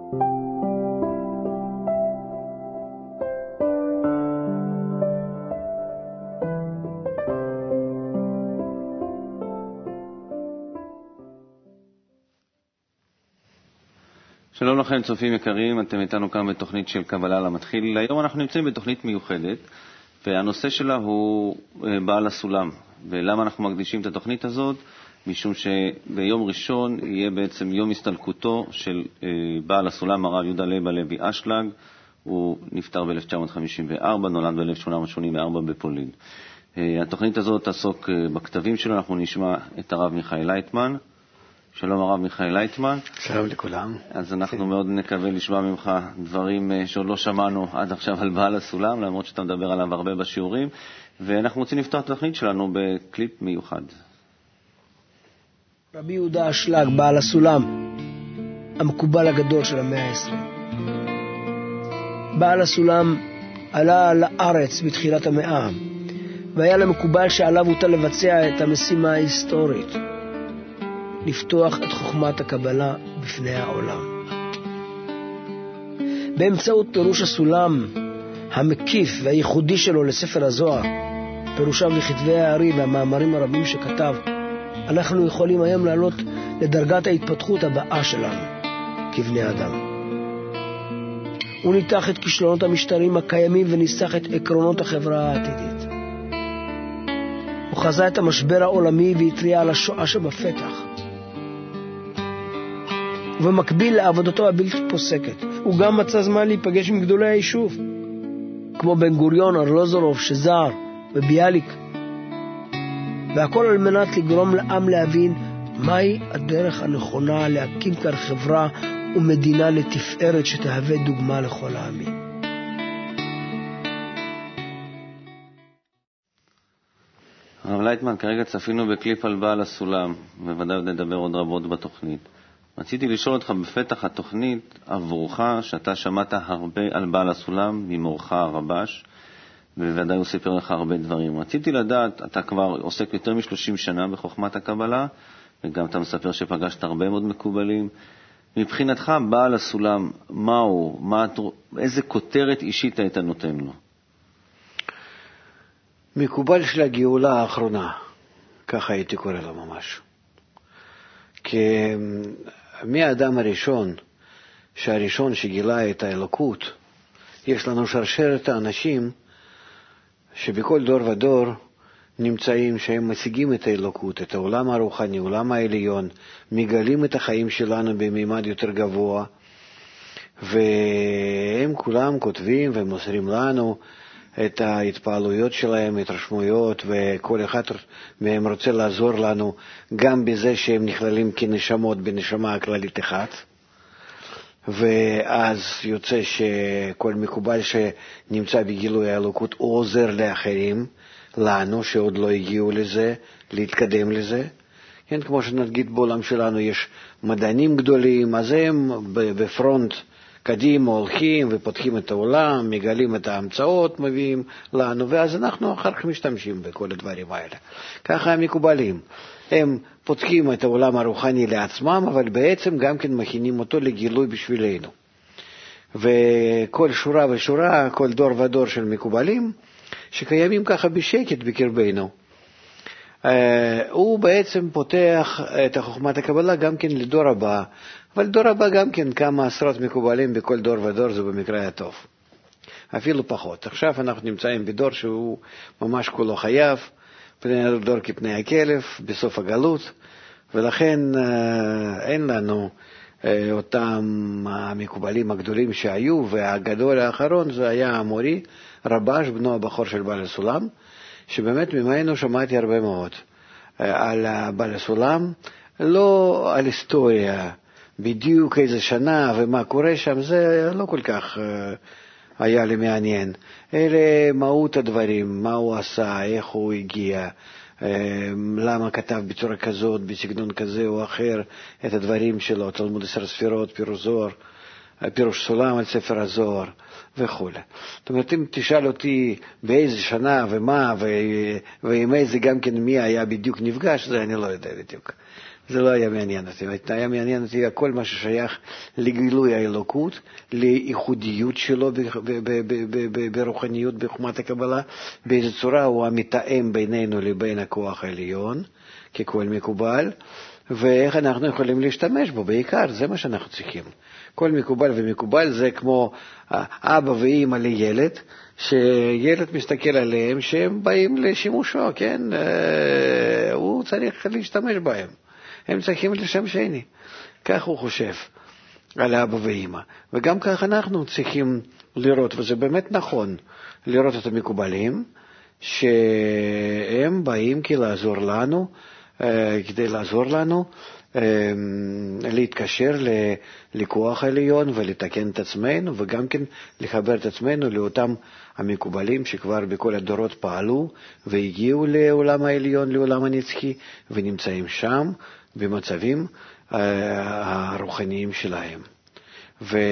שלום לכם צופים יקרים, אתם איתנו כאן בתוכנית של קבלה למתחיל. היום אנחנו נמצאים בתוכנית מיוחדת, והנושא שלה הוא בעל הסולם. ולמה אנחנו מקדישים את התוכנית הזאת? משום שביום ראשון יהיה בעצם יום הסתלקותו של בעל הסולם, הרב יהודה לייב הלוי אשלג. הוא נפטר ב-1954, נולד ב-1884 בפולין. התוכנית הזאת תעסוק בכתבים שלו, אנחנו נשמע את הרב מיכאל לייטמן. שלום הרב מיכאל לייטמן. שלום לכולם. אז אנחנו מאוד נקווה לשמוע ממך דברים שעוד לא שמענו עד עכשיו על בעל הסולם, למרות שאתה מדבר עליו הרבה בשיעורים, ואנחנו רוצים לפתוח את התוכנית שלנו בקליפ מיוחד. רבי יהודה אשלג, בעל הסולם, המקובל הגדול של המאה ה-20. בעל הסולם עלה לארץ בתחילת המאה, והיה למקובל שעליו הוטל לבצע את המשימה ההיסטורית, לפתוח את חוכמת הקבלה בפני העולם. באמצעות פירוש הסולם המקיף והייחודי שלו לספר הזוהר, פירושיו לכתבי הארי והמאמרים הרבים שכתב, אנחנו יכולים היום לעלות לדרגת ההתפתחות הבאה שלנו כבני אדם. הוא ניתח את כישלונות המשטרים הקיימים וניסח את עקרונות החברה העתידית. הוא חזה את המשבר העולמי והתריע על השואה שבפתח. ובמקביל לעבודתו הבלתי פוסקת, הוא גם מצא זמן להיפגש עם גדולי היישוב, כמו בן גוריון, ארלוזורוב, שזר וביאליק, והכל על מנת לגרום לעם להבין מהי הדרך הנכונה להקים כאן חברה ומדינה לתפארת שתהווה דוגמה לכל העמים. הרב לייטמן, כרגע צפינו בקליפ על בעל הסולם, בוודאי נדבר עוד רבות בתוכנית. רציתי לשאול אותך בפתח התוכנית עבורך, שאתה שמעת הרבה על בעל הסולם ממורך הרבש, ובוודאי הוא סיפר לך הרבה דברים. רציתי לדעת, אתה כבר עוסק יותר מ-30 שנה בחוכמת הקבלה, וגם אתה מספר שפגשת הרבה מאוד מקובלים. מבחינתך בעל הסולם, מהו? איזה כותרת אישית היית נותן לו? מקובל של הגאולה האחרונה, ככה הייתי קורא לו ממש. כי מי האדם הראשון, שהראשון שגילה את האלוקות, יש לנו שרשרת האנשים שבכל דור ודור נמצאים שהם משיגים את האלוקות, את העולם הרוחני, העולם העליון, מגלים את החיים שלנו בממד יותר גבוה, והם כולם כותבים ומוסרים לנו את ההתפעלויות שלהם, התרשמויות, וכל אחד מהם רוצה לעזור לנו גם בזה שהם נכללים כנשמות בנשמה הכללית אחת. ואז יוצא שכל מקובל שנמצא בגילוי האלוקות הוא עוזר לאחרים, לנו שעוד לא הגיעו לזה, להתקדם לזה. כן, כמו שנגיד בעולם שלנו יש מדענים גדולים, אז הם בפרונט קדימה הולכים ופותחים את העולם, מגלים את ההמצאות, מביאים לנו, ואז אנחנו אחר כך משתמשים בכל הדברים האלה. ככה הם מקובלים. הם פותחים את העולם הרוחני לעצמם, אבל בעצם גם כן מכינים אותו לגילוי בשבילנו. וכל שורה ושורה, כל דור ודור של מקובלים, שקיימים ככה בשקט בקרבנו, הוא בעצם פותח את חוכמת הקבלה גם כן לדור הבא, אבל דור הבא גם כן כמה עשרות מקובלים בכל דור ודור, זה במקרה הטוב. אפילו פחות. עכשיו אנחנו נמצאים בדור שהוא ממש כולו חייב, פני הדור כפני הכלב, בסוף הגלות, ולכן אין לנו אותם המקובלים הגדולים שהיו, והגדול האחרון זה היה המורי, רבש, בנו הבכור של בעל הסולם, שבאמת ממנו שמעתי הרבה מאוד על בעל הסולם, לא על היסטוריה, בדיוק איזה שנה ומה קורה שם, זה לא כל כך היה לי מעניין. אלה מהות הדברים, מה הוא עשה, איך הוא הגיע, למה כתב בצורה כזאת, בסגנון כזה או אחר, את הדברים שלו, תלמוד 10 ספירות, פירוש סולם על ספר הזוהר וכו'. זאת אומרת, אם תשאל אותי באיזה שנה ומה, ועם איזה גם כן מי היה בדיוק נפגש, זה אני לא יודע בדיוק. זה לא היה מעניין אותי. היה מעניין אותי כל מה ששייך לגילוי האלוקות, לייחודיות שלו ברוחניות, בחוכמת הקבלה, באיזו צורה הוא המתאם בינינו לבין הכוח העליון, ככל מקובל, ואיך אנחנו יכולים להשתמש בו, בעיקר, זה מה שאנחנו צריכים. כל מקובל ומקובל זה כמו אבא ואמא לילד, שילד מסתכל עליהם שהם באים לשימושו, כן? הוא צריך להשתמש בהם. הם צריכים לשם שני. כך הוא חושב על אבא ואמא. וגם כך אנחנו צריכים לראות, וזה באמת נכון, לראות את המקובלים, שהם באים כדי לעזור לנו להתקשר לכוח העליון ולתקן את עצמנו, וגם כן לחבר את עצמנו לאותם המקובלים שכבר בכל הדורות פעלו והגיעו לעולם העליון, לעולם הנצחי, ונמצאים שם במצבים הרוחניים שלהם. ומה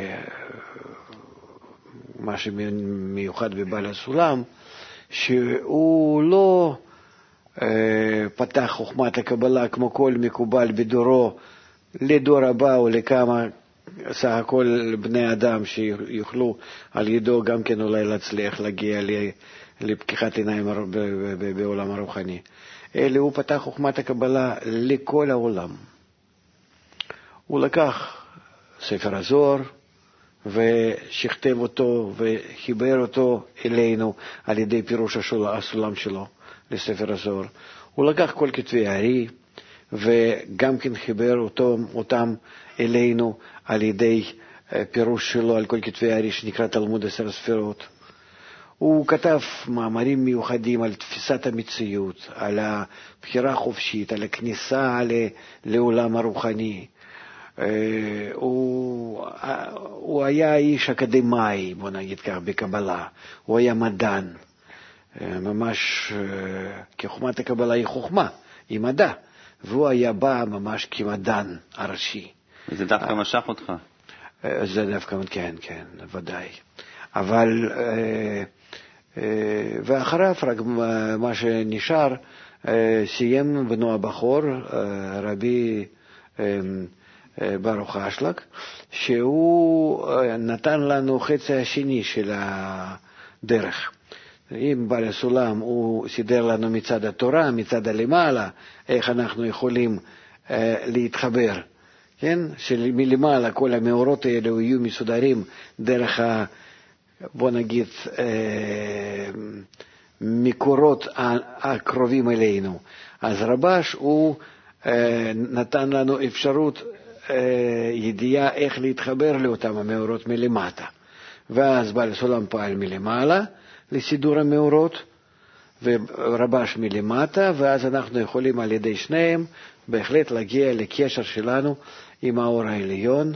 שמיוחד בבעל הסולם, שהוא לא פתח חוכמת הקבלה כמו כל מקובל בדורו לדור הבא או לכמה סך הכל בני אדם שיוכלו על ידו גם כן אולי להצליח להגיע לפקיחת עיניים בעולם הרוחני. אלא הוא פתח חוכמת הקבלה לכל העולם. הוא לקח ספר הזוהר ושכתב אותו וחיבר אותו אלינו על ידי פירוש הסולם שלו לספר הזוהר. הוא לקח כל כתבי הארי וגם כן חיבר אותם אלינו על ידי פירוש שלו על כל כתבי הארי שנקרא תלמוד 10 ספירות. הוא כתב מאמרים מיוחדים על תפיסת המציאות, על הבחירה החופשית, על הכניסה לעולם הרוחני. הוא היה איש אקדמאי, בוא נגיד כך, בקבלה. הוא היה מדען. ממש כחוכמת הקבלה היא חוכמה, היא מדע. והוא היה בא ממש כמדען הראשי. זה דווקא משך אותך. זה דווקא, כן, ודאי. אבל, ואחריו רק מה שנשאר, סיים בנו הבכור, רבי ברוך אשלג, שהוא נתן לנו חצי השני של הדרך. אם בעל הסולם הוא סידר לנו מצד התורה, מצד הלמעלה, איך אנחנו יכולים להתחבר, כן? שמלמעלה כל המאורות האלה יהיו מסודרים דרך בוא נגיד מקורות הקרובים אלינו. אז רבש הוא נתן לנו אפשרות ידיעה איך להתחבר לאותם המאורות מלמטה. ואז בעל הסולם פעל מלמעלה לסידור המאורות, ורבש מלמטה, ואז אנחנו יכולים על ידי שניהם בהחלט להגיע לקשר שלנו עם האור העליון,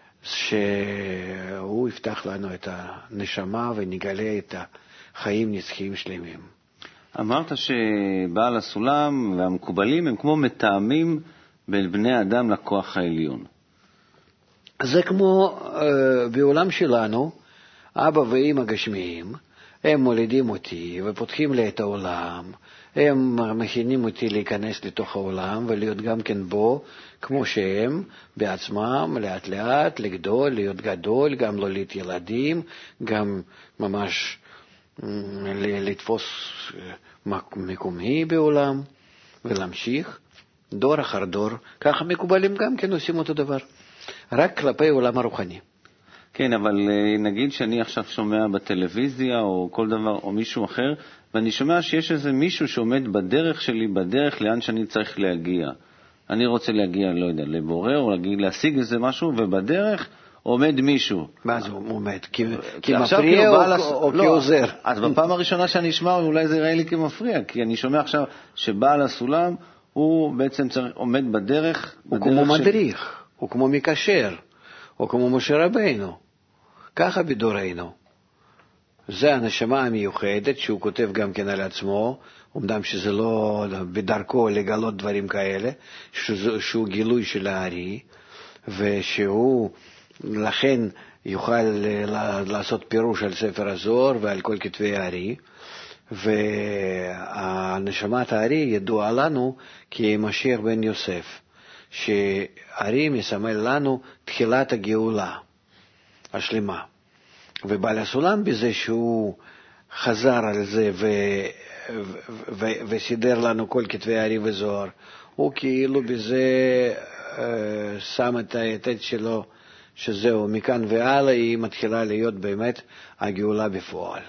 שהוא יפתח לנו את הנשמה ונגלה את החיים נצחיים שלמים. אמרת שבעל הסולם והמקובלים הם כמו מתאמים בין בני אדם לכוח העליון. זה כמו בעולם שלנו, אבא ואמא גשמיים, הם מולידים אותי ופותחים לי את העולם, הם מכינים אותי להיכנס לתוך העולם ולהיות גם כן בו, כמו שהם בעצמם, לאט לאט, לגדול, להיות גדול, גם להוליד ילדים, גם ממש לתפוס מקומי בעולם ולהמשיך דור אחר דור. ככה מקובלים גם כן עושים אותו דבר, רק כלפי עולם הרוחני. כן, אבל נגיד שאני עכשיו שומע בטלוויזיה או כל דבר או מישהו אחר, ואני שומע שיש איזה מישהו שעומד בדרך שלי, בדרך לאן שאני צריך להגיע. אני רוצה להגיע, לא יודע, לבורר או להשיג איזה משהו, ובדרך עומד מישהו. מה זה עומד? כמפריע או כעוזר? אז בפעם הראשונה שאני אשמע, אולי זה יראה לי כמפריע, כי אני שומע עכשיו שבעל הסולם הוא בעצם עומד בדרך. הוא כמו מדריך, הוא כמו מקשר. או כמו משה רבינו, ככה בדורנו. זה הנשמה המיוחדת שהוא כותב גם כן על עצמו, אומנם שזה לא בדרכו לגלות דברים כאלה, שהוא גילוי של הארי, ושהוא לכן יוכל לעשות פירוש על ספר הזוהר ועל כל כתבי הארי, והנשמת הארי ידועה לנו כמשיח בן יוסף. שהרים יסמל לנו תחילת הגאולה השלמה. ובעל הסולם בזה שהוא חזר על זה וסידר לנו כל כתבי הארי וזוהר, הוא כאילו בזה שם את היתד שלו, שזהו, מכאן והלאה היא מתחילה להיות באמת הגאולה בפועל.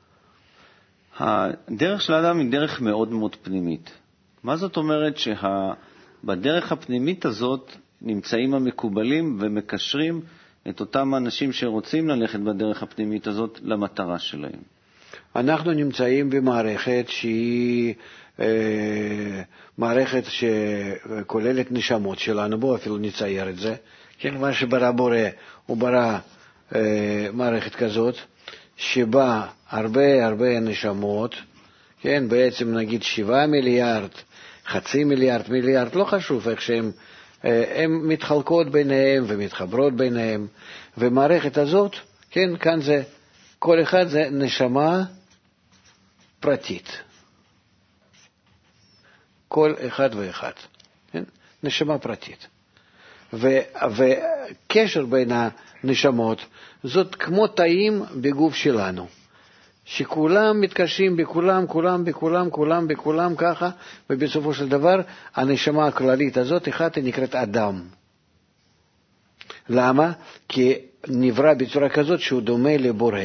הדרך של האדם היא דרך מאוד מאוד פנימית. מה זאת אומרת שבדרך הפנימית הזאת נמצאים המקובלים ומקשרים את אותם אנשים שרוצים ללכת בדרך הפנימית הזאת למטרה שלהם? אנחנו נמצאים במערכת שהיא מערכת שכוללת נשמות שלנו. בואו אפילו נצייר את זה. כן, מה שברא בורא, הוא ברא מערכת כזאת שבה הרבה נשמות, כן, בעצם נגיד 7 מיליארד, חצי מיליארד, מיליארד, לא חשוב איך שהן מתחלקות ביניהם ומתחברות ביניהם, ומערכת הזאת, כן, כאן זה, כל אחד זה נשמה פרטית. כל אחד ואחד, כן? נשמה פרטית. וקשר בין הנשמות זאת כמו תאים בגוף שלנו, שכולם מתקשרים בכולם ככה, ובסופו של דבר הנשמה הכללית הזאת אחת היא נקראת אדם. למה? כי נברא בצורה כזאת שהוא דומה לבורא.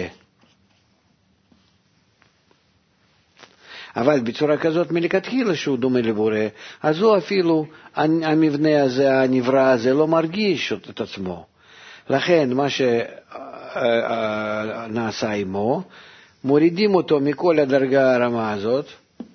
אבל בצורה כזאת מלכתחילה שהוא דומה לבורא, אז הוא אפילו, המבנה הזה, הנברא הזה, לא מרגיש את עצמו. לכן מה שנעשה עמו, מורידים אותו מכל הדרגה הרמה הזאת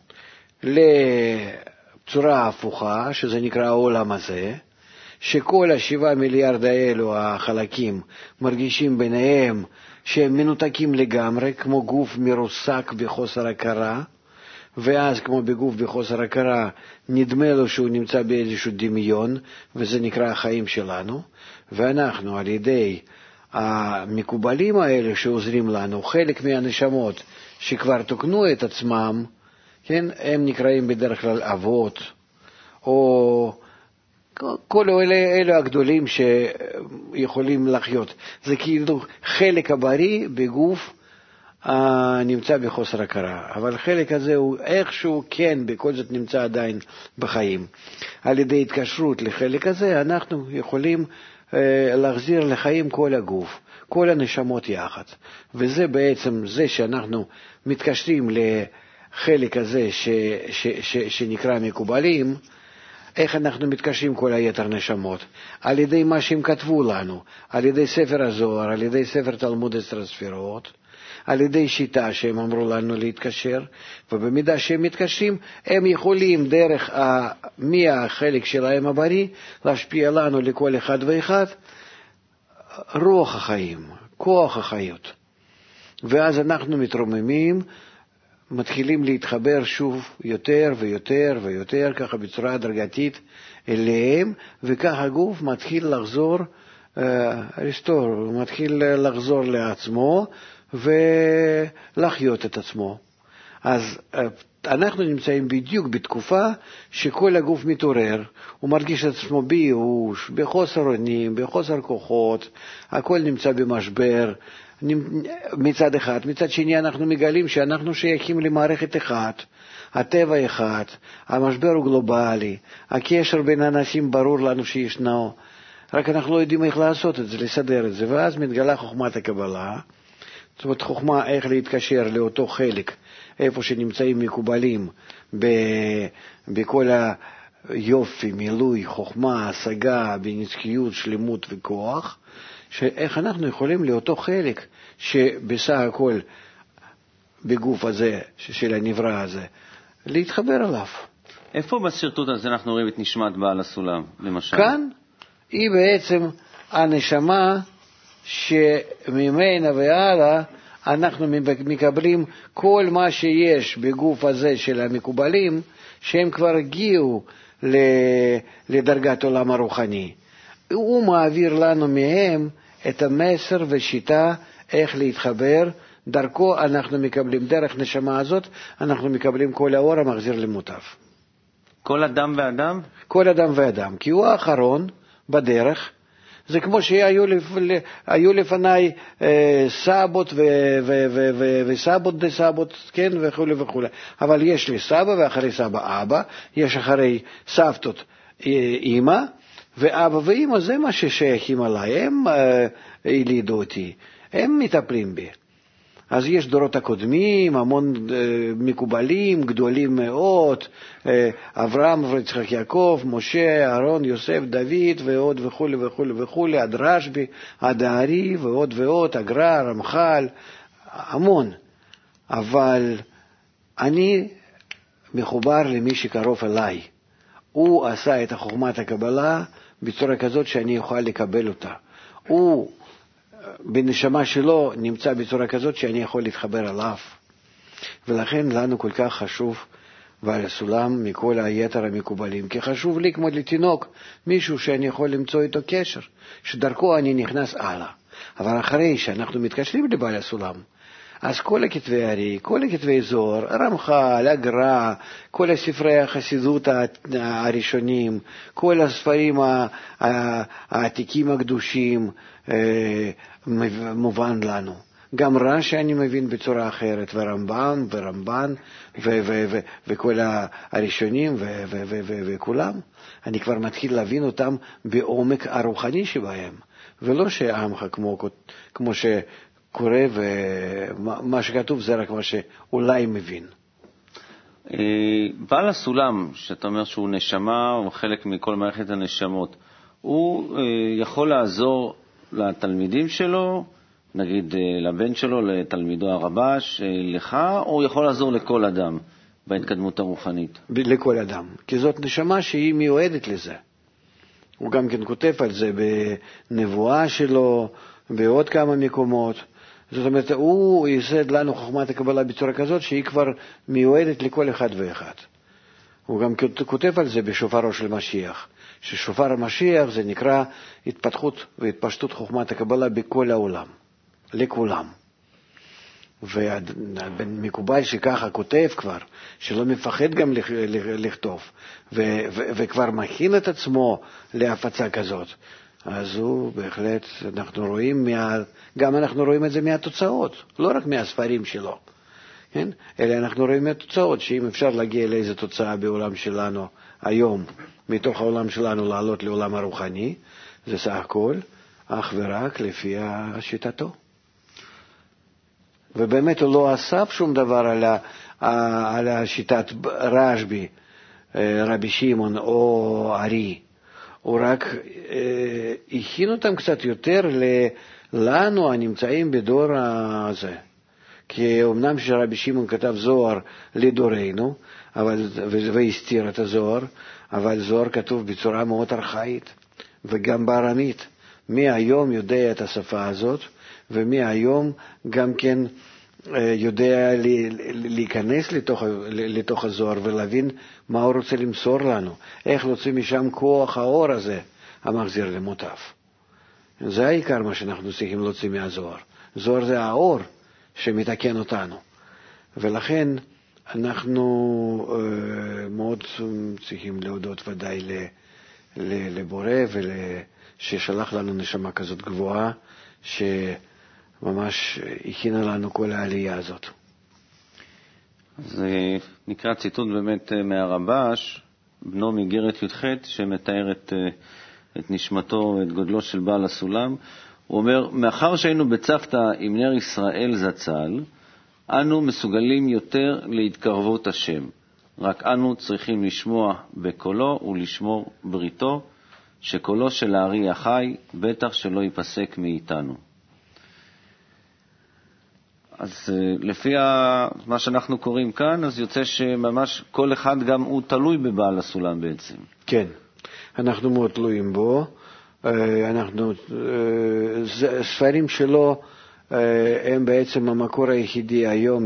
לצורה הפוכה, שזה נקרא העולם הזה, שכל 7 מיליארד האלו החלקים מרגישים ביניהם שהם מנותקים לגמרי, כמו גוף מרוסק בחוסר הכרה, ואז כמו בגוף בחוסר הכרה נדמה לו שהוא נמצא באיזשהו דמיון, וזה נקרא החיים שלנו. ואנחנו על ידי המקובלים האלה שעוזרים לנו, חלק מהנשמות שכבר תוקנו את עצמם, כן, הם נקראים בדרך כלל אבות, או כל אלה הגדולים שיכולים לחיות. זה כאילו חלק הבריא בגוף נמצא בחוסר הכרה, אבל חלק הזה הוא איכשהו כן בכל זאת נמצא עדיין בחיים. על ידי התקשרות לחלק הזה אנחנו יכולים להחזיר לחיים כל הגוף, כל הנשמות יחד. וזה בעצם זה שאנחנו מתקשרים לחלק הזה שנקרא מקובלים. איך אנחנו מתקשרים כל היתר נשמות? על ידי מה שהם כתבו לנו, על ידי ספר הזוהר, על ידי ספר תלמוד 10 ספירות, על ידי שיטה שהם אמרו לנו להתקשר, ובמידה שהם מתקשרים, הם יכולים דרך מהחלק שלהם הבריא להשפיע לנו לכל אחד ואחד רוח החיים, כוח החיות. ואז אנחנו מתרוממים, מתחילים להתחבר שוב יותר ויותר ויותר, ככה בצורה הדרגתית אליהם, וככה הגוף מתחיל לחזור, מתחיל לחזור לעצמו, ולחיות את עצמו. אז אנחנו נמצאים בדיוק בתקופה שכל הגוף מתעורר, הוא מרגיש את עצמו בייאוש, בחוסר אונים, בחוסר כוחות, הכל נמצא במשבר מצד אחד. מצד שני אנחנו מגלים שאנחנו שייכים למערכת אחת, הטבע אחד, המשבר הוא גלובלי, הקשר בין אנשים ברור לנו שישנו, רק אנחנו לא יודעים איך לעשות את זה, לסדר את זה, ואז מתגלה חוכמת הקבלה. זאת אומרת, חוכמה איך להתקשר לאותו חלק, איפה שנמצאים מקובלים, בכל היופי, מילוי, חוכמה, השגה, בנצחיות, שלמות וכוח, שאיך אנחנו יכולים לאותו חלק, שבסך הכל בגוף הזה, של הנברא הזה, להתחבר אליו. איפה בסרטוט הזה אנחנו רואים את נשמת בעל הסולם, למשל? כאן היא בעצם הנשמה, שממנה והלאה אנחנו מקבלים כל מה שיש בגוף הזה של המקובלים, שהם כבר הגיעו לדרגת עולם הרוחני. הוא מעביר לנו מהם את המסר ושיטה איך להתחבר, דרכו אנחנו מקבלים, דרך נשמה הזאת אנחנו מקבלים כל האור המחזיר למוטב. כל אדם ואדם? כל אדם ואדם, כי הוא האחרון בדרך. זה כמו שהיו לפניי סבות וסבות דסבות, כן, וכו' וכו'. אבל יש לי סבא, ואחרי סבא אבא, יש אחרי סבתות אמא, ואבא ואמא זה מה ששייכים עליי, הם הלידו אותי, הם מטפלים בי. אז יש דורות הקודמים, המון מקובלים, גדולים מאוד, אברהם, יצחק, יעקב, משה, אהרון, יוסף, דוד, ועוד וכו' וכו' וכו', עד רשב"י, עד הארי, ועוד ועוד, הגר"א, רמח"ל, המון. אבל אני מחובר למי שקרוב אליי. הוא עשה את חוכמת הקבלה בצורה כזאת שאני אוכל לקבל אותה. הוא בנשמה שלו נמצא בצורה כזאת שאני יכול להתחבר עליו. ולכן לנו כל כך חשוב ועל הסולם מכל היתר המקובלים, כי חשוב לי כמו לתינוק מישהו שאני יכול למצוא איתו קשר, שדרכו אני נכנס הלאה. אבל אחרי שאנחנו מתקשרים לבעל הסולם, אז כל הכתבי הרי, כל הכתבי זוהר, רמח"ל, הגר"א, כל הספרי החסידות הראשונים, כל הספרים העתיקים הקדושים, מובן לנו. גם רש"י אני מבין בצורה אחרת, ורמב"ם ורמב"ן וכל הראשונים וכולם. אני כבר מתחיל להבין אותם בעומק הרוחני שבהם, ולא שעמך כמו שקורה, ומה שכתוב זה רק מה שאולי מבין. בעל הסולם, שאתה אומר שהוא נשמה, הוא חלק מכל מערכת הנשמות, הוא יכול לעזור לתלמידים שלו, נגיד לבן שלו, לתלמידו הרבש, לך, או הוא יכול לעזור לכל אדם בהתקדמות הרוחנית? לכל אדם, כי זאת נשמה שהיא מיועדת לזה. הוא גם כן כותב על זה בנבואה שלו, בעוד כמה מקומות. זאת אומרת, הוא ייסד לנו חוכמת הקבלה בצורה כזאת שהיא כבר מיועדת לכל אחד ואחד. הוא גם כותב על זה בשופרו של משיח, ששופר המשיח זה נקרא התפתחות והתפשטות חוכמת הקבלה בכל העולם, לכולם. ומקובל שככה כותב כבר, שלא מפחד גם לכתוב, וכבר מכין את עצמו להפצה כזאת. אז הוא בהחלט, אנחנו רואים גם אנחנו רואים את זה מהתוצאות, לא רק מהספרים שלו, כן? אלא אנחנו רואים מהתוצאות, שאם אפשר להגיע לאיזו תוצאה בעולם שלנו היום, מתוך העולם שלנו לעלות לעולם הרוחני, זה סך הכל אך ורק לפי שיטתו. ובאמת הוא לא אסף שום דבר על השיטת רשב"י, רבי שמעון או ארי. הוא רק הכין אותם קצת יותר לנו הנמצאים בדור הזה. כי אמנם שרבי שמעון כתב זוהר לדורנו, והסתיר את הזוהר, אבל זוהר כתוב בצורה מאוד ארכאית, וגם בארמית. מי היום יודע את השפה הזאת, ומי היום גם כן יודע להיכנס לתוך הזוהר ולהבין מה הוא רוצה למסור לנו, איך להוציא משם כוח האור הזה המחזיר למוטב. זה העיקר מה שאנחנו צריכים להוציא מהזוהר. זוהר זה האור שמתקן אותנו, ולכן אנחנו מאוד צריכים להודות ודאי לבורא ששלח לנו נשמה כזאת גבוהה שממש הכינה לנו כל העלייה הזאת. זה נקרא ציטוט באמת מהרבש, בנו מגרת י"ח, שמתאר את נשמתו ואת גודלו של בעל הסולם. הוא אומר, מאחר שהיינו בצוותא עם נר ישראל זצ"ל, אנו מסוגלים יותר להתקרבות השם. רק אנו צריכים לשמוע בקולו ולשמור בריתו, שקולו של הארי החי בטח שלא ייפסק מאיתנו. אז לפי מה שאנחנו קוראים כאן, אז יוצא שממש כל אחד גם הוא תלוי בבעל הסולם בעצם. כן, אנחנו מאוד תלויים בו. ספרים שלו הם בעצם המקור היחידי היום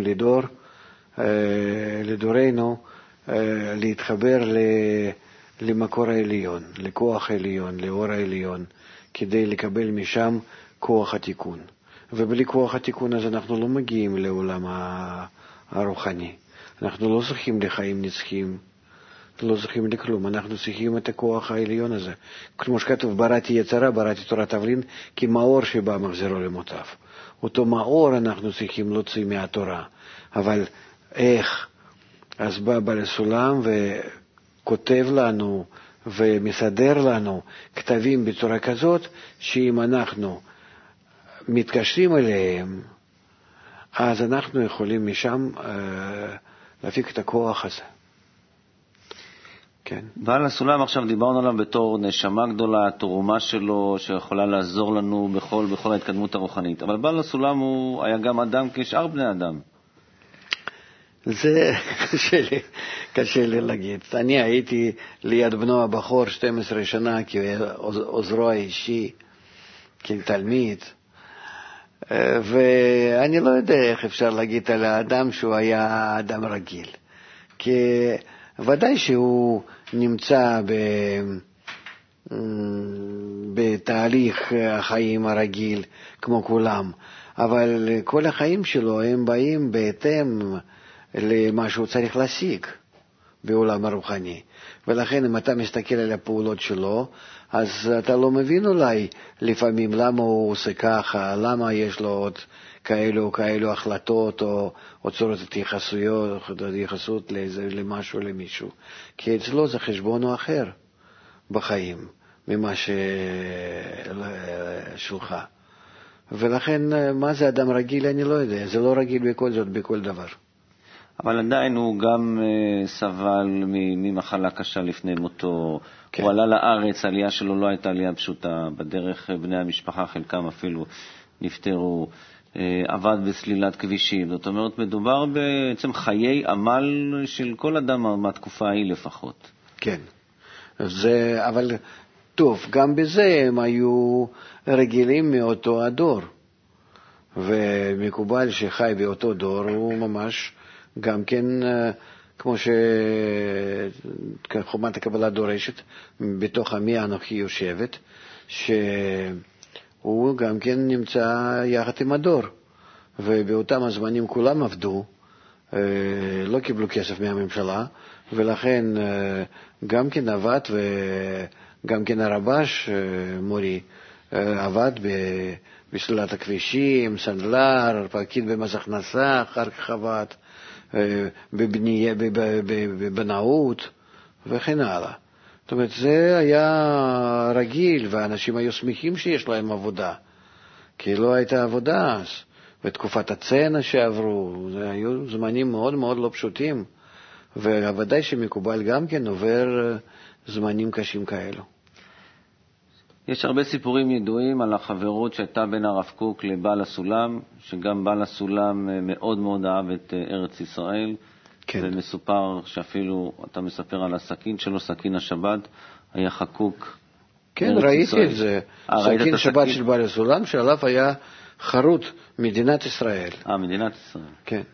לדורנו להתחבר למקור העליון, לכוח העליון, לאור העליון, כדי לקבל משם כוח התיקון. ובלי כוח התיקון אז אנחנו לא מגיעים לעולם הרוחני. אנחנו לא זוכים לחיים נצחיים, לא זוכים לכלום. אנחנו צריכים את הכוח העליון הזה. כמו שכתוב, בראתי יצרה, בראתי תורת תבלין, כי מאור שבא מחזירו למוטב. אותו מאור אנחנו צריכים להוציא מהתורה. אבל איך? אז בא בעל הסולם וכותב לנו ומסדר לנו כתבים בצורה כזאת, שאם אנחנו מתקשרים אליהם, אז אנחנו יכולים משם להפיק את הכוח הזה. כן. בעל הסולם עכשיו דיברנו עליו בתור נשמה גדולה, תרומה שלו שיכולה לעזור לנו בכל ההתקדמות הרוחנית. אבל בעל הסולם הוא היה גם אדם כשאר בני אדם. זה קשה לי להגיד. אני הייתי ליד בנו הבחור 12 שנה כעוזרו האישי, כתלמיד, ואני לא יודע איך אפשר להגיד על האדם שהוא היה אדם רגיל. כי ודאי שהוא נמצא בתהליך החיים הרגיל כמו כולם, אבל כל החיים שלו הם באים בהתאם למה שהוא צריך להשיג בעולם הרוחני. ולכן אם אתה מסתכל על הפעולות שלו, אז אתה לא מבין אולי לפעמים למה הוא עושה ככה, למה יש לו עוד כאלו החלטות או צורות התייחסות למשהו למישהו. כי אצלו זה חשבון אחר בחיים ממה שלך. ולכן מה זה אדם רגיל אני לא יודע, זה לא רגיל בכל זאת, בכל דבר. אבל עדיין הוא גם סבל ממחלה קשה לפני מותו. כן. הוא עלה לארץ, העלייה שלו לא הייתה עלייה פשוטה. בדרך בני המשפחה, חלקם אפילו נפטרו, עבד בסלילת כבישים. זאת אומרת, מדובר בעצם חיי עמל של כל אדם מהתקופה ההיא לפחות. כן. אבל טוב, גם בזה הם היו רגילים מאותו הדור. ומקובל שחי באותו דור הוא ממש גם כן, כמו שחומת הקבלה דורשת, בתוך עמי אנוכי יושבת, שהוא גם כן נמצא יחד עם הדור. ובאותם הזמנים כולם עבדו, לא קיבלו כסף מהממשלה, ולכן גם כן עבד, וגם כן הרבש מורי עבד בסלילת הכבישים, סנדלר, פקיד במס הכנסה, אחר כך עבד בבנאות וכן הלאה. זאת אומרת, זה היה רגיל, ואנשים היו שמחים שיש להם עבודה, כי לא הייתה עבודה אז. בתקופת הצנע שעברו, זה היו זמנים מאוד מאוד לא פשוטים, וודאי שמקובל גם כן עובר זמנים קשים כאלו. יש הרבה סיפורים ידועים על החברות שהייתה בין הרב קוק לבעל הסולם, שגם בעל הסולם מאוד מאוד אהב את ארץ ישראל, כן. ומסופר שאפילו, אתה מספר על הסכין שלו, סכין השבת, היה חקוק. כן, ראיתי ישראל. את זה. סכין שבת של בעל הסולם, שעליו היה חרוט מדינת ישראל. מדינת ישראל. כן.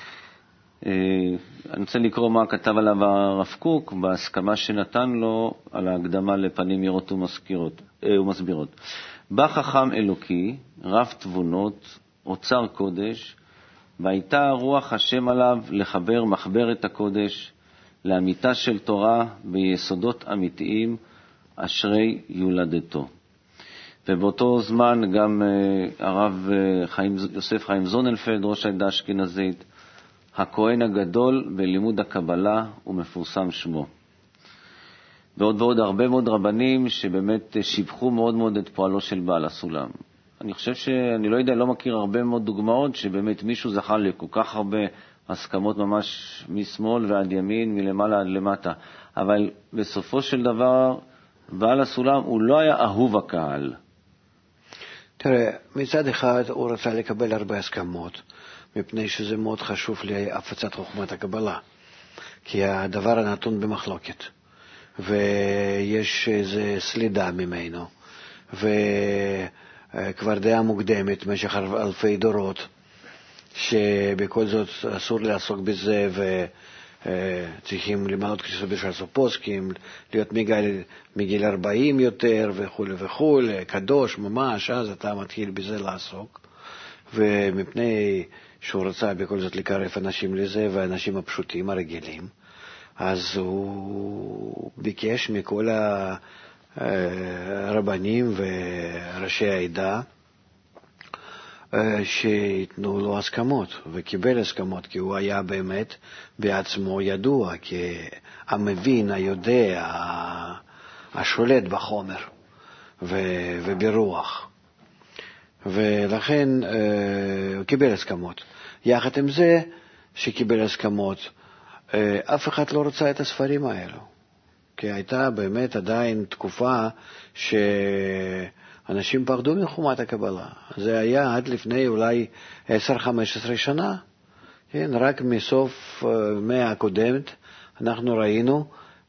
אני רוצה לקרוא מה כתב עליו הרב קוק, בהסכמה שנתן לו על ההקדמה לפנים ירות ומסבירות. בא חכם אלוקי, רב תבונות, אוצר קודש, והייתה רוח השם עליו לחבר מחברת הקודש, לאמיתה של תורה ביסודות אמיתיים, אשרי יולדתו. ובאותו זמן גם הרב יוסף חיים זוננפלד, ראש העדה האשכנזית, הכהן הגדול בלימוד הקבלה ומפורסם שמו. ועוד ועוד הרבה מאוד רבנים שבאמת שיבחו מאוד מאוד את פועלו של בעל הסולם. אני חושב שאני לא יודע, לא מכיר הרבה מאוד דוגמאות שבאמת מישהו זכה לכל כך הרבה הסכמות ממש משמאל ועד ימין, מלמעלה עד למטה. אבל בסופו של דבר בעל הסולם הוא לא היה אהוב הקהל. תראה, מצד אחד הוא רצה לקבל הרבה הסכמות, מפני שזה מאוד חשוב להפצת חוכמת הקבלה, כי הדבר הנתון במחלוקת, ויש איזו סלידה ממנו, וכבר דעה מוקדמת במשך אלפי דורות, שבכל זאת אסור לעסוק בזה, וצריכים למנות כסף בשעשו פוסקים, להיות מגיל 40 יותר וכו' וכו', קדוש ממש, אז אתה מתחיל בזה לעסוק, ומפני שהוא רצה בכל זאת לקרב אנשים לזה, ואנשים הפשוטים הרגילים, אז הוא ביקש מכל הרבנים וראשי העדה שיתנו לו הסכמות, וקיבל הסכמות, כי הוא היה באמת בעצמו ידוע כהמבין, היודע, השולט בחומר וברוח. ולכן הוא קיבל הסכמות. יחד עם זה שקיבל הסכמות, אף אחד לא רצה את הספרים האלו. כי הייתה באמת עדיין תקופה שאנשים פחדו מחומת הקבלה. זה היה עד לפני אולי 10-15 שנה. כן, רק מסוף המאה הקודמת אנחנו ראינו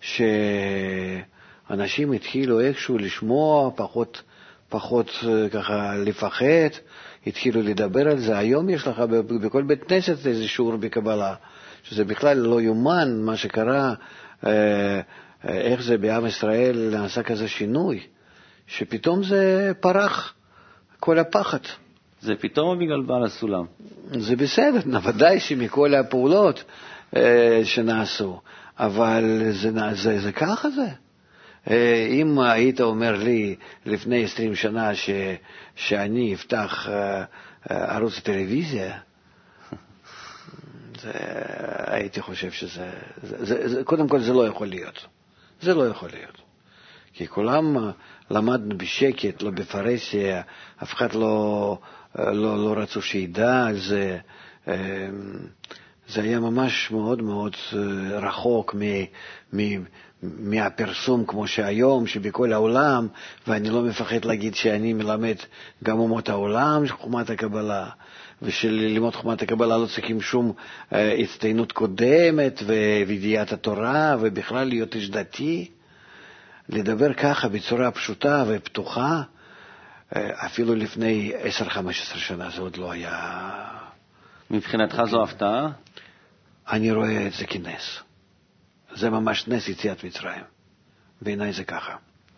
שאנשים התחילו איכשהו לשמוע, פחות ככה לפחד, התחילו לדבר על זה. היום יש לך בכל בית כנסת איזה שיעור בקבלה, שזה בכלל לא יומן מה שקרה, איך זה בעם ישראל נעשה כזה שינוי, שפתאום זה פרח, כל הפחד. זה פתאום או בגלל בעל הסולם? זה בסדר, ודאי שמכל הפעולות שנעשו, אבל זה ככה זה. אם היית אומר לי לפני 20 שנה שאני אפתח ערוץ טלוויזיה, הייתי חושב שזה, קודם כל זה לא יכול להיות. זה לא יכול להיות. כי כולם למדנו בשקט, לא בפרסיה, אף אחד לא רצו שידע על זה. זה היה ממש מאוד מאוד רחוק מהפרסום כמו שהיום, שבכל העולם, ואני לא מפחד להגיד שאני מלמד גם אומות העולם חוכמת הקבלה, ושללמוד חוכמת הקבלה לא צריכים שום הצטיינות קודמת וידיעת התורה, ובכלל להיות איש דתי. לדבר ככה בצורה פשוטה ופתוחה, אפילו לפני 10-15 שנה זה עוד לא היה. מבחינתך זו הפתעה? אני רואה את זה כנס. זה ממש נס יציאת מצרים. בעיניי זה ככה.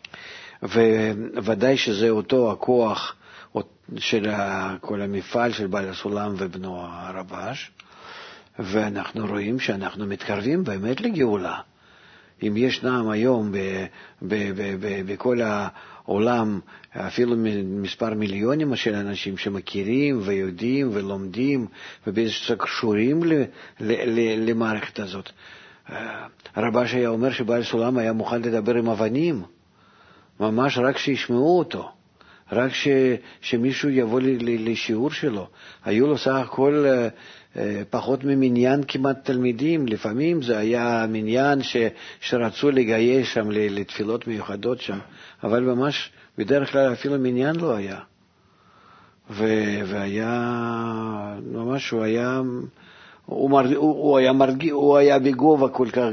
וודאי שזה אותו הכוח של כל המפעל של בעל הסולם ובנו הרבש, ואנחנו רואים שאנחנו מתקרבים באמת לגאולה. אם ישנם היום בכל העולם אפילו מספר מיליונים של אנשים שמכירים ויודעים ולומדים ובאיזשהו קשורים למערכת הזאת. הרבש היה אומר שבעל סולם היה מוכן לדבר עם אבנים, ממש רק שישמעו אותו, רק שמישהו יבוא לשיעור שלו. היו לו סך הכל פחות ממניין כמעט תלמידים, לפעמים זה היה מניין שרצו לגייס שם לתפילות מיוחדות שם, אבל ממש בדרך כלל אפילו מניין לא היה. והיה ממש, הוא היה בגובה כל כך,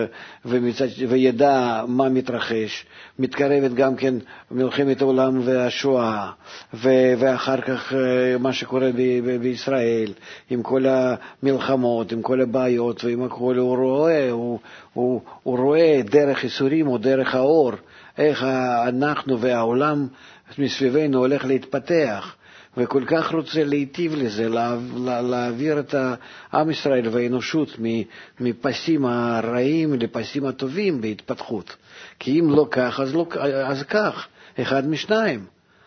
וידע מה מתרחש. מתקרבת גם כן מלחמת העולם והשואה, ואחר כך מה שקורה בישראל, עם כל המלחמות, עם כל הבעיות, ועם הכל הוא רואה דרך איסורים או דרך האור, איך אנחנו והעולם מסביבנו הולך להתפתח. וכל כך רוצה להיטיב לזה, להעביר את עם ישראל והאנושות מפסים הרעים לפסים הטובים בהתפתחות. כי אם לא כך, אז כך, אחד משניים.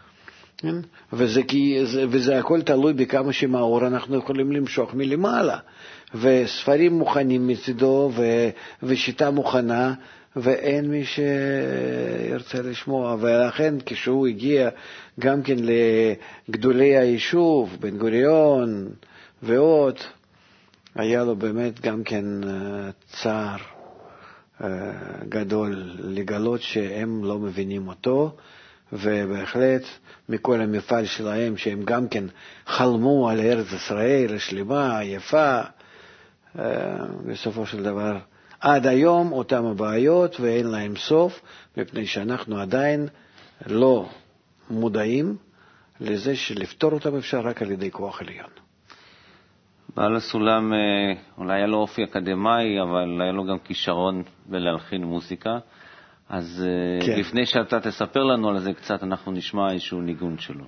וזה הכל תלוי בכמה שמאור אנחנו יכולים למשוך מלמעלה. וספרים מוכנים מצדו, ושיטה מוכנה, ואין מי שירצה לשמוע. ולכן כשהוא הגיע גם כן לגדולי היישוב, בן גוריון ועוד, היה לו באמת גם כן צער גדול לגלות שהם לא מבינים אותו, ובהחלט מכל המפעל שלהם שהם גם כן חלמו על ארץ ישראל השלמה, היפה, בסופו של דבר עד היום אותם הבעיות ואין להם סוף, מפני שאנחנו עדיין לא מודעים לזה שלפתור אותם אפשר רק על ידי כוח עליון. בעל הסולם אולי היה לו אופי אקדמי, אבל היה לו גם כישרון בלהלחין מוזיקה. אז כן. לפני שאתה תספר לנו על זה קצת, אנחנו נשמע איזשהו ניגון שלו.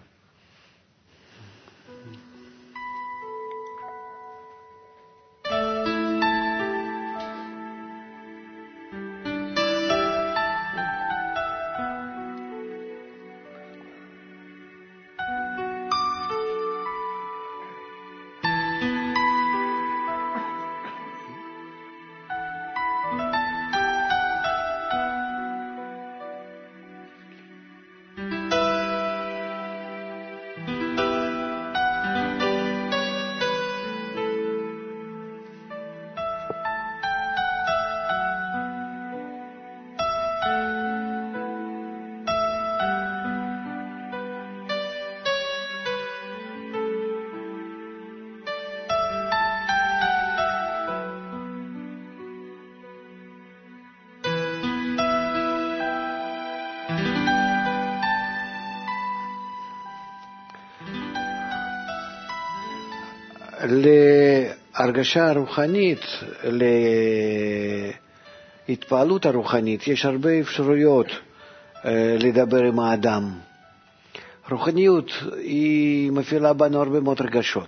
להרגשה הרוחנית, להתפעלות הרוחנית, יש הרבה אפשרויות לדבר עם האדם. רוחניות היא מפעילה בנו הרבה מאוד רגשות.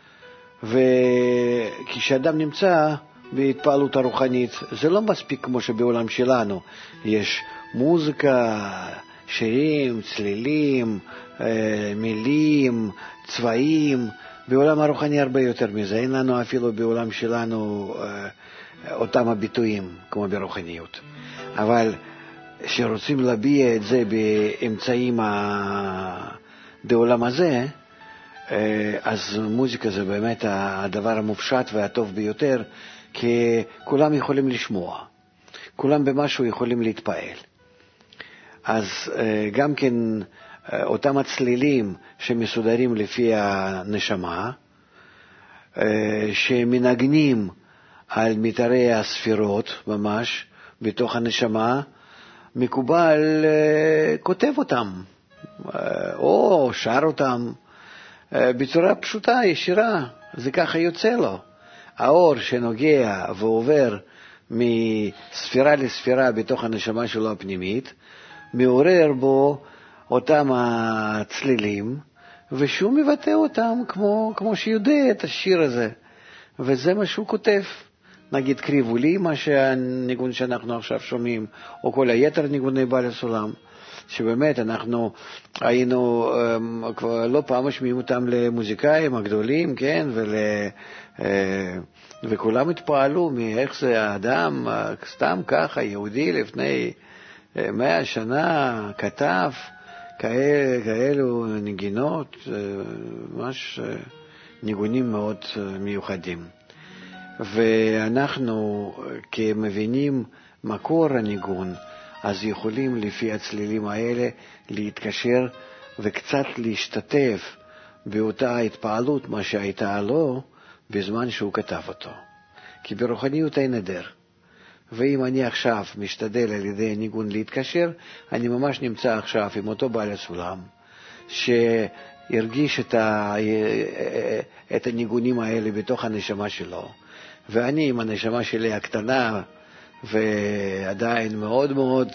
וכשאדם נמצא בהתפעלות הרוחנית, זה לא מספיק כמו שבעולם שלנו. יש מוזיקה, שירים, צלילים, מילים, צבעים. בעולם הרוחני הרבה יותר מזה. אין לנו אפילו בעולם שלנו אותם הביטויים כמו ברוחניות. אבל כשרוצים להביע את זה באמצעים בעולם הזה, אז מוזיקה זה באמת הדבר המופשט והטוב ביותר, כי כולם יכולים לשמוע, כולם במשהו יכולים להתפעל. אז גם כן אותם הצלילים שמסודרים לפי הנשמה, שמנגנים על מיתרי הספירות ממש בתוך הנשמה, מקובל כותב אותם או שר אותם בצורה פשוטה, ישירה. זה ככה יוצא לו. האור שנוגע ועובר מספירה לספירה בתוך הנשמה שלו הפנימית, מעורר בו אותם הצלילים, ושהוא מבטא אותם כמו שיודע את השיר הזה. וזה מה שהוא כותב. נגיד קריבולי, מה שהניגון שאנחנו עכשיו שומעים, או כל היתר ניגוני בעל הסולם, שבאמת אנחנו היינו כבר לא פעם משמיעים אותם למוזיקאים הגדולים, כן, וכולם התפעלו מאיך זה האדם, סתם ככה, יהודי לפני 100 שנה כתב כאלו נגינות, ממש ניגונים מאוד מיוחדים. ואנחנו כמבינים מקור הניגון, אז יכולים לפי הצלילים האלה להתקשר וקצת להשתתף באותה התפעלות מה שהייתה לו בזמן שהוא כתב אותו. כי ברוחניות אין נדר. ואם אני עכשיו משתדל על ידי ניגון להתקשר, אני ממש נמצא עכשיו עם אותו בעל הסולם, שירגיש את הניגונים האלה בתוך הנשמה שלו. ואני עם הנשמה שלי הקטנה, ועדיין מאוד מאוד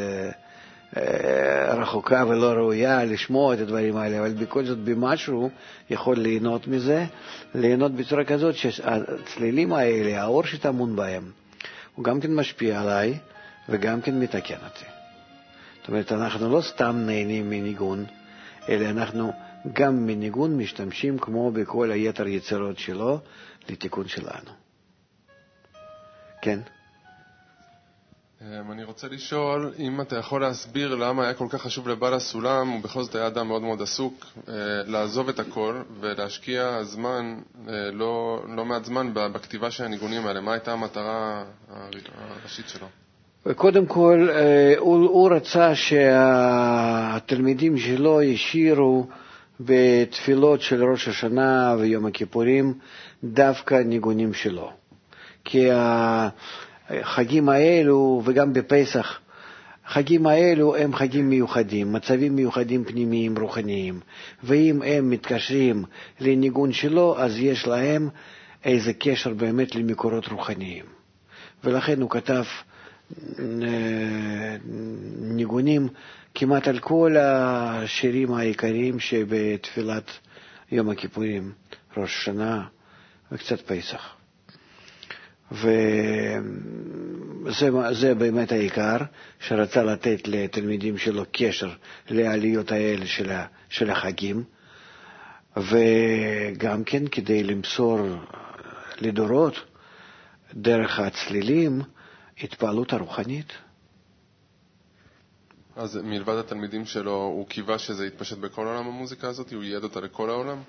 רחוקה ולא ראויה לשמוע את הדברים האלה, אבל בכל זאת במשהו יכול ליהנות מזה, ליהנות בצורה כזאת שהצלילים האלה, האור שטמון בהם, הוא גם כן משפיע עליי וגם כן מתקן אותי. זאת אומרת, אנחנו לא סתם נהנים מניגון, אלא אנחנו גם מניגון משתמשים כמו בכל היתר יצירות שלו לתיקון שלנו. כן? אני רוצה לשאול אם אתה יכול להסביר למה היה כל כך חשוב לבעל הסולם, ובכל זאת היה אדם מאוד מאוד עסוק, לעזוב את הכל ולהשקיע זמן, לא מעט זמן בכתיבה של הניגונים האלה. מה הייתה המטרה הראשית שלו? קודם כל, הוא רצה שהתלמידים שלו ישירו בתפילות של ראש השנה ויום הכיפורים דווקא ניגונים שלו. כי החגים האלו, וגם בפסח, החגים האלו הם חגים מיוחדים, מצבים מיוחדים פנימיים רוחניים, ואם הם מתקשרים לניגון שלו, אז יש להם איזה קשר באמת למקורות רוחניים. ולכן הוא כתב ניגונים כמעט על כל השירים העיקריים שבתפילת יום הכיפורים, ראש השנה וקצת פסח. וזה באמת העיקר שרצה לתת לתלמידים שלו קשר לעליות האלה של החגים, וגם כן כדי למסור לדורות דרך הצלילים התפעלות הרוחנית. אז מלבד התלמידים שלו הוא קיווה שזה יתפשט בכל עולם המוזיקה הזאת? הוא ייעד אותה לכל העולם?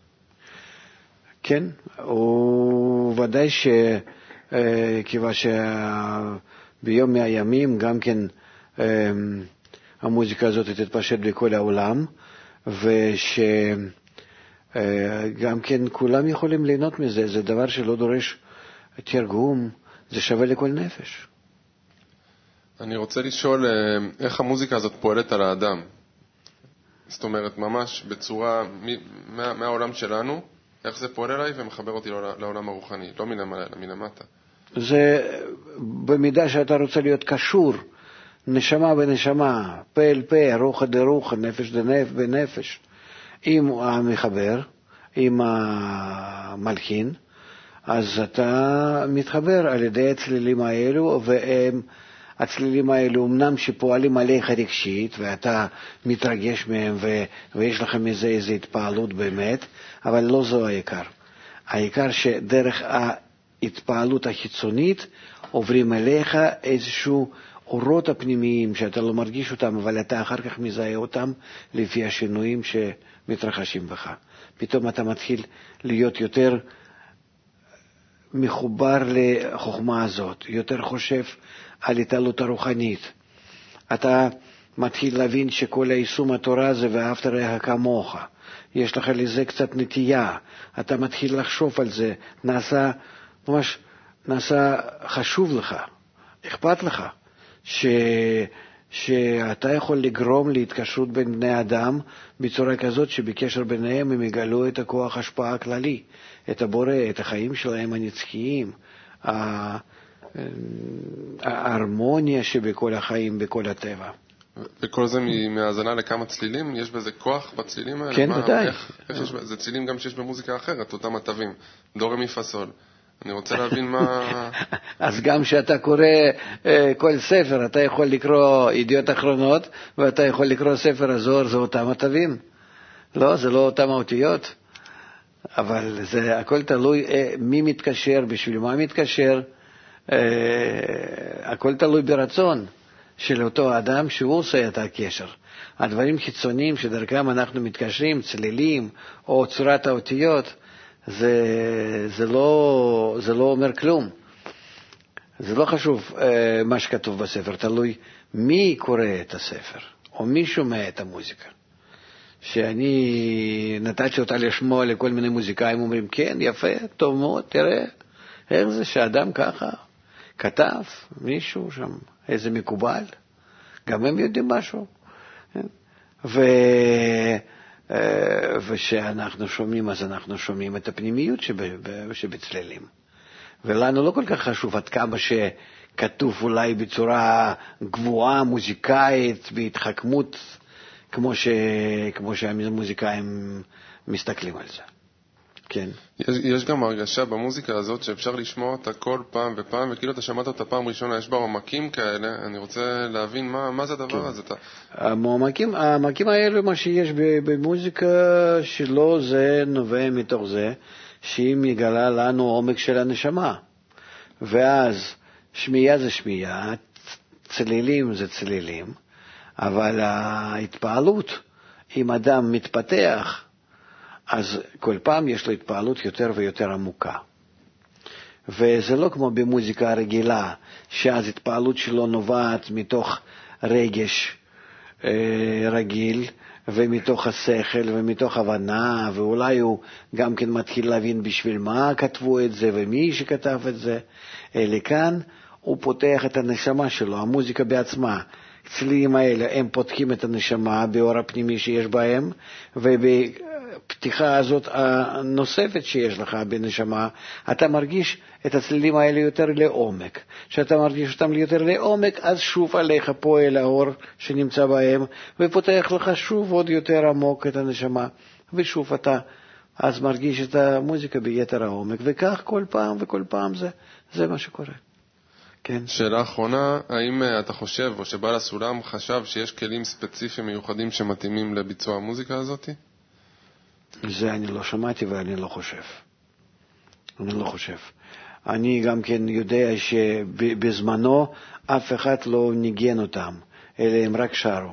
כן, הוא ודאי קיווה שביום מהימים גם כן המוזיקה הזאת תתפשט בכל העולם, ושגם כן כולם יכולים ליהנות מזה. זה דבר שלא דורש תרגום, זה שווה לכל נפש. אני רוצה לשאול איך המוזיקה הזאת פועלת על האדם. זאת אומרת, ממש בצורה מהעולם שלנו, איך זה פועל אליי ומחבר אותי לעולם הרוחני, לא מלמטה. זה במידה שאתה רוצה להיות קשור, נשמה בנשמה, פה אל פה, רוחא דרוחא, נפש בנפש, עם המחבר, עם המלחין, אז אתה מתחבר על ידי הצלילים האלו, והצלילים האלו אמנם שפועלים עליך רגשית, ואתה מתרגש מהם, ויש לכם איזו התפעלות באמת, אבל לא זו העיקר. העיקר שדרך ההתפעלות החיצונית עוברים אליך איזשהו אורות הפנימיים שאתה לא מרגיש אותם, אבל אתה אחר כך מזהה אותם לפי השינויים שמתרחשים בך. פתאום אתה מתחיל להיות יותר מחובר לחוכמה הזאת, יותר חושב על התעלות הרוחנית. אתה מתחיל להבין שכל היישום התורה זה ואהבת רעך כמוך. יש לך לזה קצת נטייה. אתה מתחיל לחשוב על זה. נעשה חשוב לך, אכפת לך, שאתה יכול לגרום להתקשרות בין בני אדם בצורה כזאת שבקשר ביניהם הם יגלו את הכוח השפעה הכללי, את הבורא, את החיים שלהם הנצחיים, ההרמוניה שבכל החיים, בכל הטבע. וכל זה מהאזנה לכמה צלילים? יש בזה כוח בצלילים האלה? כן, ודאי. זה צלילים גם שיש במוזיקה אחרת, אותם הטבים, דו רמי פה סול. אני רוצה להבין מה... אז גם כשאתה קורא כל ספר, אתה יכול לקרוא ידיעות אחרונות, ואתה יכול לקרוא ספר הזוהר, זה אותם הטבים. לא, זה לא אותם האותיות. אבל זה הכל תלוי מי מתקשר, בשביל מה מתקשר, הכל תלוי ברצון של אותו אדם שהוא עושה את הקשר. הדברים חיצוניים שדרכם אנחנו מתקשרים, צלילים או צורת האותיות, זה לא אומר כלום. זה לא חשוב מה שכתוב בספר, תלוי מי קורא את הספר או מי שומע את המוזיקה. שאני נתתי אותה לשמוע לכל מיני מוזיקאים, אומרים כן, יפה, טוב מאוד, תראה איך זה שאדם ככה כתב, מישהו שם, איזה מקובל, גם הם יודעים משהו. ושאנחנו שומעים, אז אנחנו שומעים את הפנימיות שבצלילים. ולנו לא כל כך חשוב עד כמה שכתוב אולי בצורה גבוהה, מוזיקאית, בהתחכמות, כמו שהמוזיקאים מסתכלים על זה. כן. יש גם הרגשה במוזיקה הזאת שאפשר לשמוע אותה כל פעם ופעם, וכאילו אתה שמעת אותה פעם ראשונה, יש בה עומקים כאלה, אני רוצה להבין מה זה הדבר הזה. העומקים האלה, מה שיש במוזיקה שלו, זה נובע מתוך זה, שהיא מגלה לנו עומק של הנשמה. ואז שמיעה זה שמיעה, צלילים זה צלילים, אבל ההתפעלות, אם אדם מתפתח, אז כל פעם יש לו התפעלות יותר ויותר עמוקה. וזה לא כמו במוזיקה הרגילה, שאז התפעלות שלו נובעת מתוך רגש רגיל, ומתוך השכל, ומתוך הבנה, ואולי הוא גם כן מתחיל להבין בשביל מה כתבו את זה, ומי שכתב את זה. לכאן הוא פותח את הנשמה שלו, המוזיקה בעצמה. הצלילים האלה, הם פותחים את הנשמה באור הפנימי שיש בהם, ובפתיחה הזאת הנוספת שיש לך בנשמה, אתה מרגיש את הצלילים האלה יותר לעומק. כשאתה מרגיש אותם יותר לעומק, אז שוב עליך פועל האור שנמצא בהם, ופותח לך שוב עוד יותר עמוק את הנשמה, ושוב אתה אז מרגיש את המוזיקה ביתר העומק, וכך כל פעם וכל פעם זה מה שקורה. כן. שאלה אחרונה, האם אתה חושב, או שבעל הסולם חשב שיש כלים ספציפיים מיוחדים שמתאימים לביצוע המוזיקה הזאת? זה אני לא שמעתי ואני לא חושב. אני גם כן יודע שבזמנו אף אחד לא ניגן אותם, אלא הם רק שרו.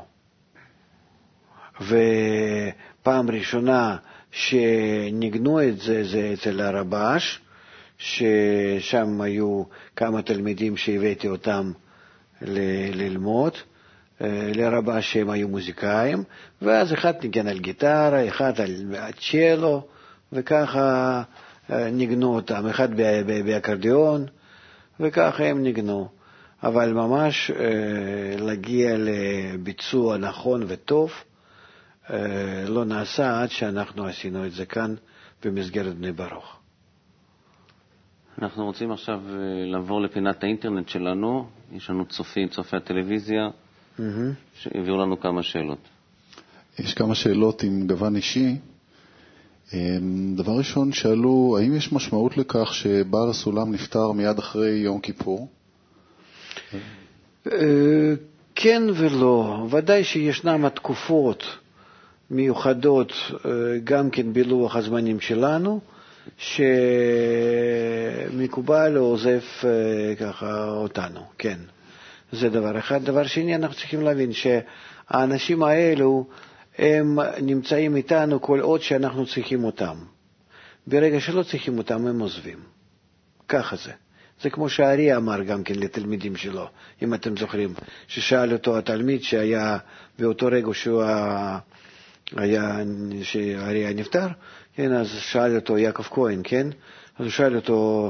ופעם ראשונה שניגנו את זה אצל הרבש, ששם היו כמה תלמידים שהבאתי אותם ללמוד, לרבש שהם היו מוזיקאים, ואז אחד ניגן על גיטרה, אחד על צ'לו, וככה ניגנו אותם, אחד באקורדיון, וככה הם ניגנו. אבל ממש להגיע לביצוע נכון וטוב, לא נעשה עד שאנחנו עשינו את זה כאן במסגרת בני ברוך. אנחנו רוצים עכשיו לעבור לפינת האינטרנט שלנו. יש לנו צופי הטלוויזיה שהביאו לנו כמה שאלות. יש כמה שאלות עם גוון אישי. דבר ראשון, שאלו, האם יש משמעות לכך שבעל הסולם נפטר מיד אחרי יום כיפור? כן ולא. ודאי שישנם התקופות מיוחדות גם כן בלוח הזמנים שלנו, שמקובל עוזב ככה אותנו, כן. זה דבר אחד. דבר שני, אנחנו צריכים להבין שהאנשים האלו הם נמצאים איתנו כל עוד שאנחנו צריכים אותם. ברגע שלא צריכים אותם הם עוזבים. ככה זה. זה כמו שהארי אמר גם כן לתלמידים שלו, אם אתם זוכרים, ששאל אותו התלמיד שהיה באותו רגע שהארי נפטר, כן, אז שאל אותו יעקב כהן, כן, אז הוא שאל אותו,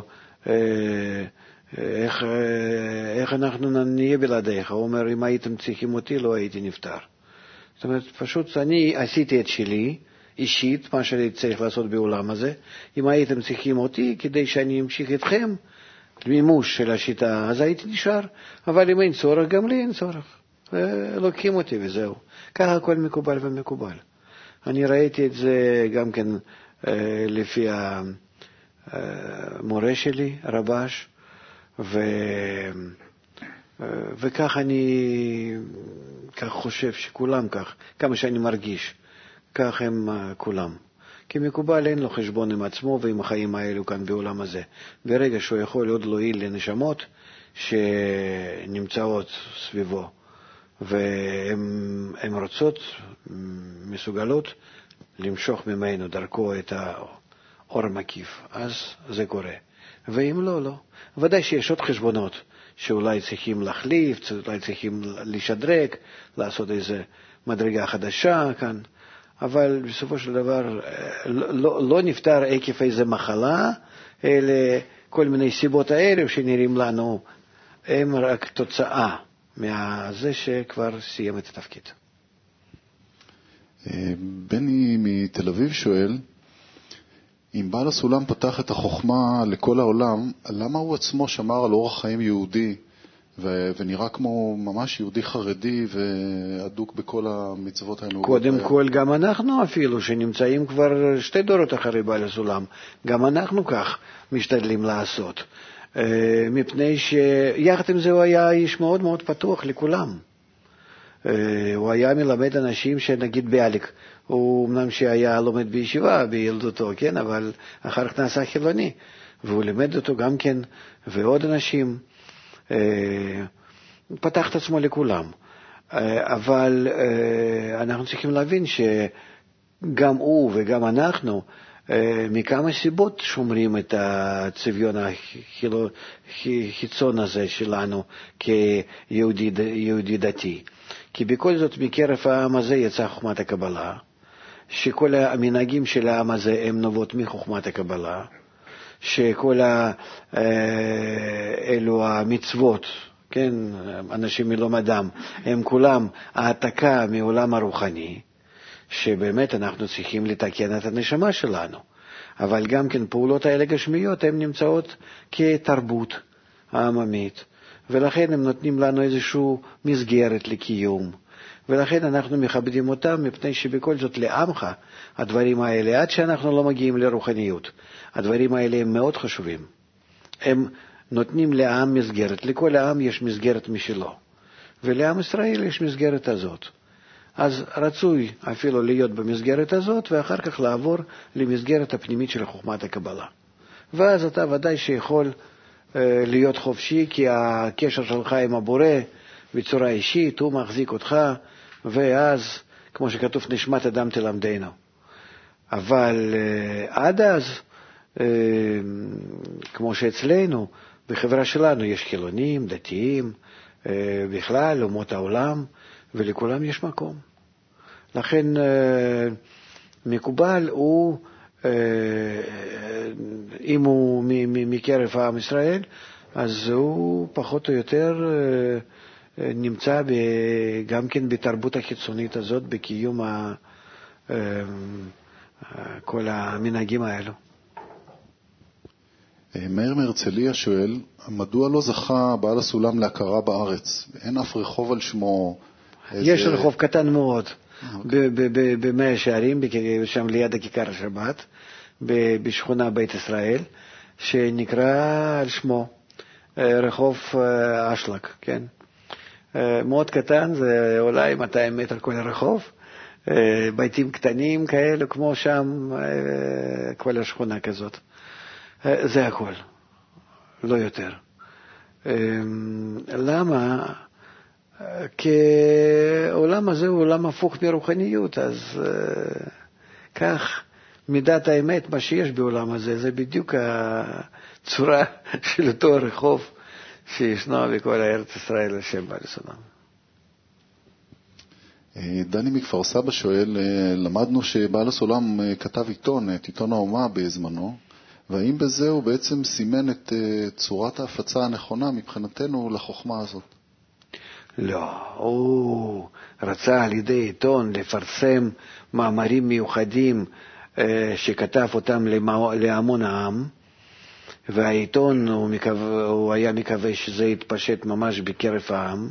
איך אנחנו נהיה בלעדיך? הוא אומר, אם הייתם צריכים אותי, לא הייתי נפטר. זאת אומרת, פשוט אני עשיתי את שלי, אישית, מה שאני צריך לעשות בעולם הזה. אם הייתם צריכים אותי, כדי שאני אמשיך אתכם, מימוש של השיטה, אז הייתי נשאר. אבל אם אין צורך, גם לי אין צורך. לוקחים אותי וזהו. ככה הכל מקובל ומקובל. אני ראיתי את זה גם כן לפי המורה שלי, רבש, וכך אני כך חושב שכולם כך, כמה שאני מרגיש, כך הם כולם. כי מקובל אין לו חשבון עם עצמו ועם החיים האלו כאן בעולם הזה. ברגע שהוא יכול עוד להועיל לנשמות שנמצאות סביבו, והן רוצות, מסוגלות, למשוך ממנו דרכו את האור מקיף. אז זה קורה. ואם לא, לא. ודאי שיש עוד חשבונות שאולי צריכים להחליף, אולי צריכים לשדרג, לעשות איזו מדרגה חדשה כאן. אבל בסופו של דבר לא נפטר עקב איזו מחלה, אלא כל מיני סיבות האלה שנראים לנו, הם רק תוצאה מזה שכבר סיים את התפקיד. בני מתל אביב שואל, אם בעל הסולם פתח את החוכמה לכל העולם, למה הוא עצמו שמר על אורח חיים יהודי, ונראה כמו ממש יהודי חרדי ועדוק בכל המצוות הנהוגות? קודם כל, גם אנחנו אפילו, שנמצאים כבר 2 דורות אחרי בעל הסולם, גם אנחנו כך משתדלים לעשות. מפני שיחד עם זה הוא היה איש מאוד מאוד פתוח לכולם. הוא היה מלמד אנשים שנגיד ביאליק, הוא אמנם שהיה לומד בישיבה בילדותו, כן, אבל אחר כך נעשה חילוני, והוא לימד אותו גם כן, ועוד אנשים, פתח את עצמו לכולם. אבל אנחנו צריכים להבין שגם הוא וגם אנחנו, מכמה סיבות שומרים את הצביון החיצון הזה שלנו כיהודי דתי. כי בכל זאת מקרב העם הזה יצאה חוכמת הקבלה, שכל המנהגים של העם הזה הם נובעות מחוכמת הקבלה, שכל אלו המצוות, כן, אנשים מלומדם, הם כולם העתקה מעולם הרוחני, שבאמת אנחנו צריכים לתקן את הנשמה שלנו. אבל גם כן פעולות האלה גשמיות, הן נמצאות כתרבות העממית, ולכן הם נותנים לנו איזשהו מסגרת לקיום. ולכן אנחנו מכבדים אותם, מפני שבכל זאת לעמך הדברים האלה, עד שאנחנו לא מגיעים לרוחניות, הדברים האלה הם מאוד חשובים. הם נותנים לעם מסגרת, לכל העם יש מסגרת משלו, ולעם ישראל יש מסגרת הזאת. אז רצוי אפילו להיות במסגרת הזאת, ואחר כך לעבור למסגרת הפנימית של חוכמת הקבלה. ואז אתה ודאי שיכול להיות חופשי, כי הקשר שלך עם הבורא בצורה אישית, הוא מחזיק אותך, ואז, כמו שכתוב, נשמת אדם תלמדנו. אבל עד אז, כמו שאצלנו, בחברה שלנו יש חילונים, דתיים, בכלל, אומות העולם, ולכולם יש מקום. לכן מקובל הוא, אם הוא מקרב עם ישראל, אז הוא פחות או יותר נמצא גם כן בתרבות החיצונית הזאת, בקיום כל המנהגים האלו. מאיר מהרצליה שואל, מדוע לא זכה בעל הסולם להכרה בארץ? אין אף רחוב על שמו. יש רחוב קטן מאוד במאה שערים, שם ליד הכיכר השבת, בשכונה בית ישראל, שנקרא על שמו רחוב אשלג, כן? מאוד קטן, זה אולי 200 מטר כל הרחוב, ביתים קטנים כאלה, כמו שם, כל השכונה כזאת. זה הכל, לא יותר. למה? כי העולם הזה הוא עולם הפוך מרוחניות, אז כך מידת האמת, מה שיש בעולם הזה, זה בדיוק הצורה של אותו רחוב שישנו בכל ארץ ישראל לשם בעל הסולם. דני מכפר סבא שואל, למדנו שבעל הסולם כתב עיתון, את עיתון האומה בזמנו, והאם בזה הוא בעצם סימן את צורת ההפצה הנכונה מבחינתנו לחוכמה הזאת? לא, הוא רצה על ידי עיתון לפרסם מאמרים מיוחדים שכתב אותם להמון העם, והעיתון הוא היה מקווה שזה יתפשט ממש בקרב העם,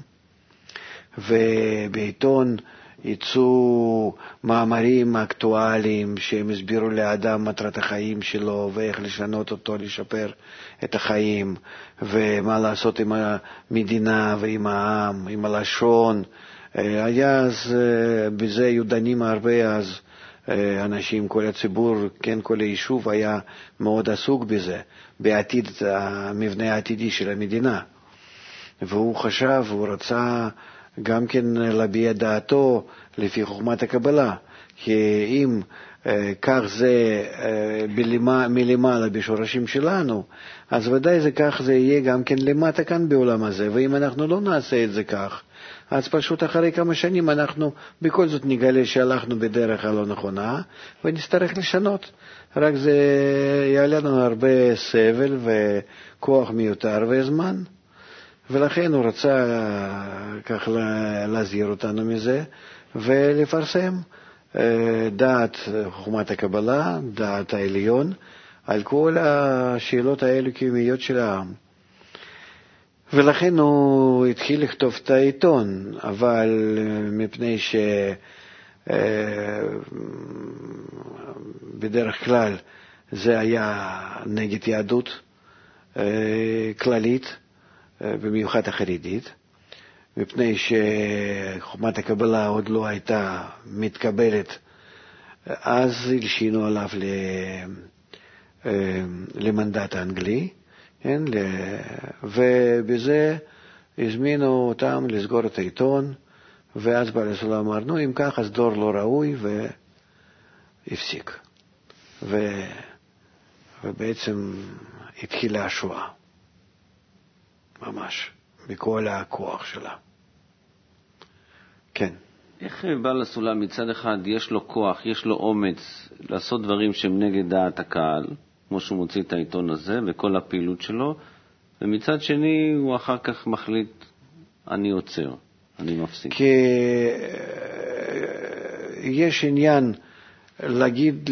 ובעיתון יצאו מאמרים אקטואליים שהם הסבירו לאדם מטרת החיים שלו ואיך לשנות אותו, לשפר את החיים, ומה לעשות עם המדינה ועם העם, עם הלשון. היה אז, בזה היו דנים הרבה אז אנשים, כל הציבור, כן, כל היישוב היה מאוד עסוק בזה, בעתיד, המבנה העתידי של המדינה. והוא חשב, הוא רצה גם כן להביע דעתו לפי חוכמת הקבלה, כי אם כך זה מלמעלה בשורשים שלנו, אז ודאי זה כך זה יהיה גם כן למטה כאן בעולם הזה, ואם אנחנו לא נעשה את זה כך, אז פשוט אחרי כמה שנים אנחנו בכל זאת נגלה שהלכנו בדרך הלא נכונה, ונצטרך לשנות. רק זה יעלה לנו הרבה סבל וכוח מיותר וזמן. ולכן הוא רצה כך להזהיר אותנו מזה, ולפרסם דעת חוכמת הקבלה, דעת העליון, על כל השאלות האלו קיומיות של העם. ולכן הוא התחיל לכתוב את העיתון, אבל מפני שבדרך כלל זה היה נגד יהדות כללית, במיוחד החרדית, מפני שחוכמת הקבלה עוד לא הייתה מתקבלת, אז הלשינו עליו למנדט האנגלי, כן? ובזה הזמינו אותם לסגור את העיתון, ואז בעל הסולם אמר, אם כך, אז דור לא ראוי, והפסיק. ובעצם התחילה השואה. ממש, בכל הכוח שלה. כן. איך בעל הסולם מצד אחד יש לו כוח, יש לו אומץ לעשות דברים שהם נגד דעת הקהל, כמו שהוא מוציא את העיתון הזה וכל הפעילות שלו, ומצד שני הוא אחר כך מחליט, אני עוצר, אני מפסיק. כי יש עניין להגיד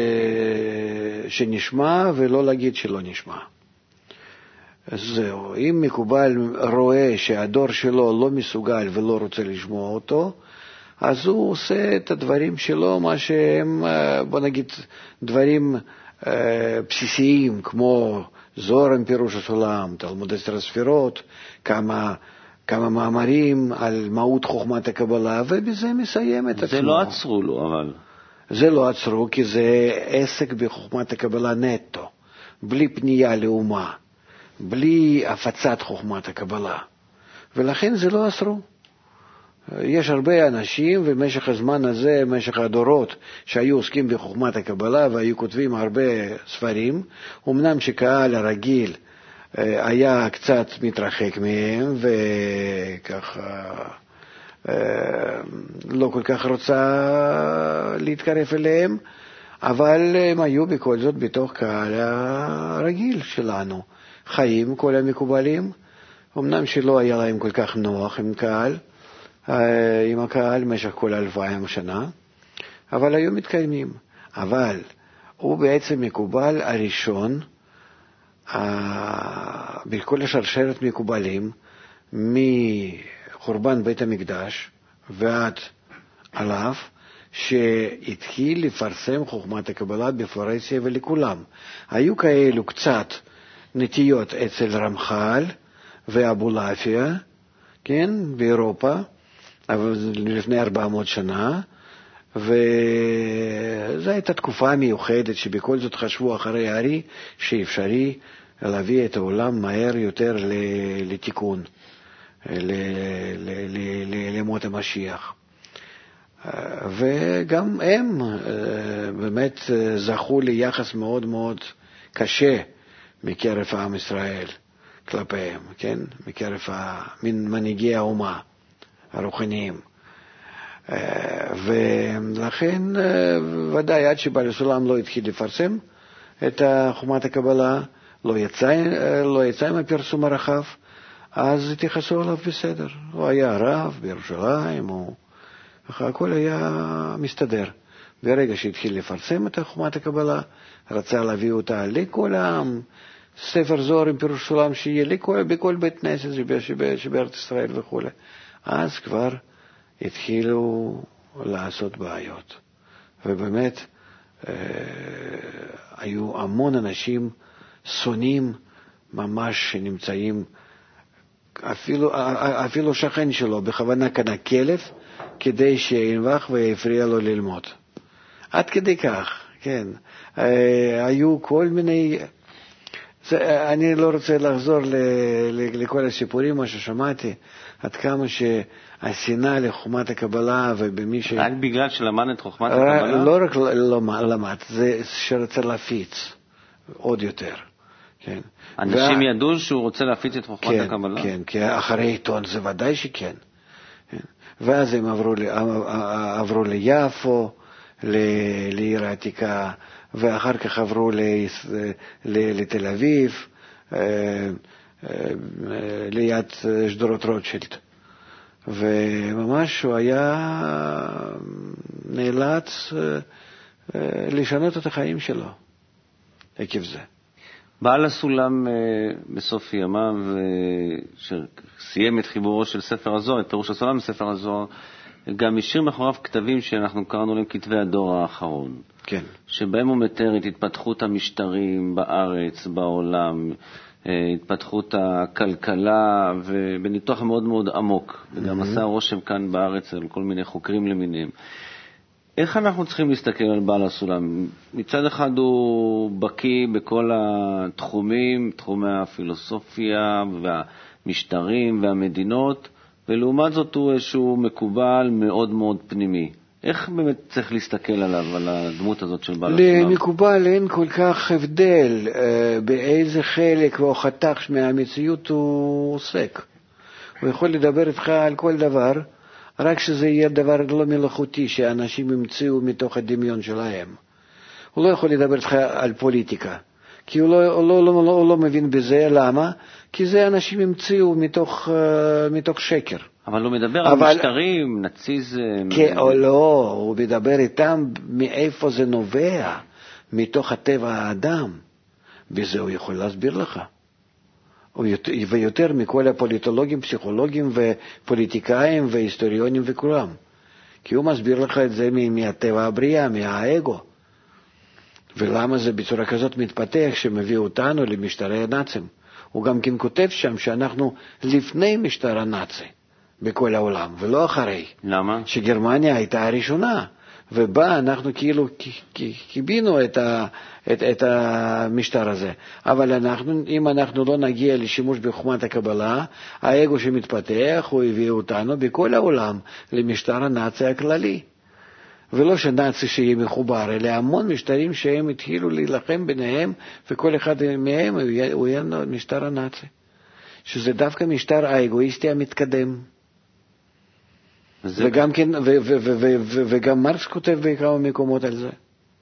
שנשמע ולא להגיד שלא נשמע. זהו, אם מקובל רואה שהדור שלו לא מסוגל ולא רוצה לשמוע אותו, אז הוא עושה את הדברים שלו, מה שהם, בוא נגיד, דברים בסיסיים, כמו זוהר עם פירוש הסולם, תלמוד 10 ספירות, כמה מאמרים על מהות חוכמת הקבלה, ובזה מסיים את עצמו. זה לא עצרו לו, אבל... זה לא עצרו, כי זה עסק בחוכמת הקבלה נטו, בלי פנייה לאומה. בלי הפצת חוכמת הקבלה, ולכן זה לא אסרו. יש הרבה אנשים, במשך הזמן הזה, במשך הדורות, שהיו עוסקים בחוכמת הקבלה, והיו כותבים הרבה ספרים, אמנם שקהל הרגיל היה קצת מתרחק מהם, וככה לא כל כך רוצה להתקרב אליהם, אבל הם היו בכל זאת בתוך קהל הרגיל שלנו. חיים כל המקובלים, אמנם שלא היה להם כל כך נוח עם הקהל במשך כל 2000 שנה, אבל היו מתקיימים. אבל הוא בעצם מקובל הראשון, בכל השרשרת מקובלים, מחורבן בית המקדש ועד עליו, שהתחיל לפרסם חוכמת הקבלה בפרהסיה ולכולם. היו כאלו קצת נטיות אצל רמח"ל ואבולעפיה, כן, באירופה, אבל לפני 400 שנה, וזו הייתה תקופה מיוחדת שבכל זאת חשבו אחרי הארי שאפשרי להביא את העולם מהר יותר לתיקון, למות המשיח. וגם הם באמת זכו ליחס מאוד מאוד קשה מקרב עם ישראל כלפיהם, כן? מקרב מנהיגי האומה הרוחניים. ולכן ודאי עד שבעל הסולם לא התחיל לפרסם את חוכמת הקבלה, לא יצא עם הפרסום הרחב, אז התייחסו עליו בסדר. הוא היה רב בירושלים, הכל היה מסתדר. ברגע שהתחיל לפרסם את חוכמת הקבלה, רצה להביא אותה לכל העם, ספר זוהר עם פירוש סולם שיהיה בכל בית כנסת שבארץ ישראל וכו'. אז כבר התחילו לעשות בעיות. ובאמת היו המון אנשים ממש שנמצאים, אפילו שכן שלו בכוונה קנה כלב כדי שינבח ויפריע לו ללמוד. עד כדי כך, כן. היו כל מיני... אני לא רוצה לחזור לכל הסיפורים, מה ששמעתי, עד כמה שהשנאה לחוכמת הקבלה ובמי ש... רק בגלל שלמד את חוכמת הקבלה? לא רק למד, זה שרצה להפיץ עוד יותר. כן. אנשים ידעו שהוא רוצה להפיץ את חוכמת הקבלה? כן, כי אחרי עיתון זה ודאי שכן. ואז הם עברו ליפו, לעיר העתיקה, ואחר כך עברו לתל אביב, ליד שדרות רוטשילד. וממש הוא היה נאלץ לשנות את החיים שלו עקב זה. בעל הסולם בסוף ימיו, שסיים את חיבורו של ספר הזוהר, את פירוש הסולם בספר הזוהר, גם השאיר מאחוריו כתבים שאנחנו קראנו להם כתבי הדור האחרון. כן. שבהם הוא מתאר את התפתחות המשטרים בארץ, בעולם, התפתחות הכלכלה, ובניתוח מאוד מאוד עמוק. וגם עשה רושם כאן בארץ על כל מיני חוקרים למיניהם. איך אנחנו צריכים להסתכל על בעל הסולם? מצד אחד הוא בקיא בכל התחומים, תחומי הפילוסופיה והמשטרים והמדינות, ולעומת זאת הוא איזשהו מקובל מאוד מאוד פנימי. איך באמת צריך להסתכל עליו, על הדמות הזאת של בעל הסולם? למקובל אין כל כך הבדל באיזה חלק או חתך מהמציאות הוא עוסק. הוא יכול לדבר איתך על כל דבר, רק שזה יהיה דבר לא מלאכותי שאנשים ימצאו מתוך הדמיון שלהם. הוא לא יכול לדבר איתך על פוליטיקה, כי הוא לא מבין בזה. למה? כי זה אנשים ימצאו מתוך שקר. אבל הוא מדבר על משטרים, נאציזם. כן או לא, הוא מדבר איתם מאיפה זה נובע, מתוך הטבע האדם. בזה הוא יכול להסביר לך. ויותר מכל הפוליטולוגים, פסיכולוגים ופוליטיקאים והיסטוריונים וכולם. כי הוא מסביר לך את זה מהטבע הבריאה, מהאגו. ולמה זה בצורה כזאת מתפתח שמביא אותנו למשטרי הנאצים. הוא גם כן כותב שם שאנחנו לפני משטר הנאצי בכל העולם, ולא אחרי. למה? שגרמניה הייתה הראשונה, ובה אנחנו כאילו קיבינו את המשטר הזה. אבל אם אנחנו לא נגיע לשימוש בחוכמת הקבלה, האגו שמתפתח, הוא הביא אותנו בכל העולם למשטר הנאצי הכללי. ולא שנאצי שיהיה מחובר, אלא המון משטרים שהם התחילו להילחם ביניהם, וכל אחד מהם הוא יהיה משטר הנאצי. שזה דווקא משטר האגואיסטי המתקדם. וגם כן, וגם מרקס כותב בכמה מקומות על זה.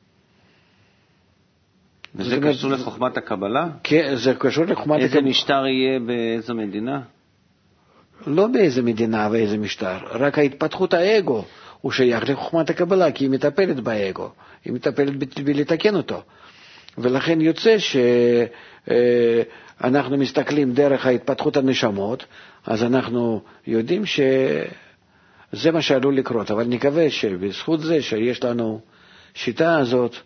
וזה קשור לחוכמת הקבלה? כן, זה קשור לחוכמת הקבלה. איזה משטר יהיה באיזו מדינה? לא באיזה מדינה ואיזה משטר, רק ההתפתחות האגו. הוא שייך לחוכמת הקבלה, כי היא מטפלת באגו, היא מטפלת בלתקן אותו. ולכן יוצא שאנחנו מסתכלים דרך ההתפתחות הנשמות, אז אנחנו יודעים שזה מה שעלול לקרות, אבל נקווה שבזכות זה שיש לנו שיטה הזאת,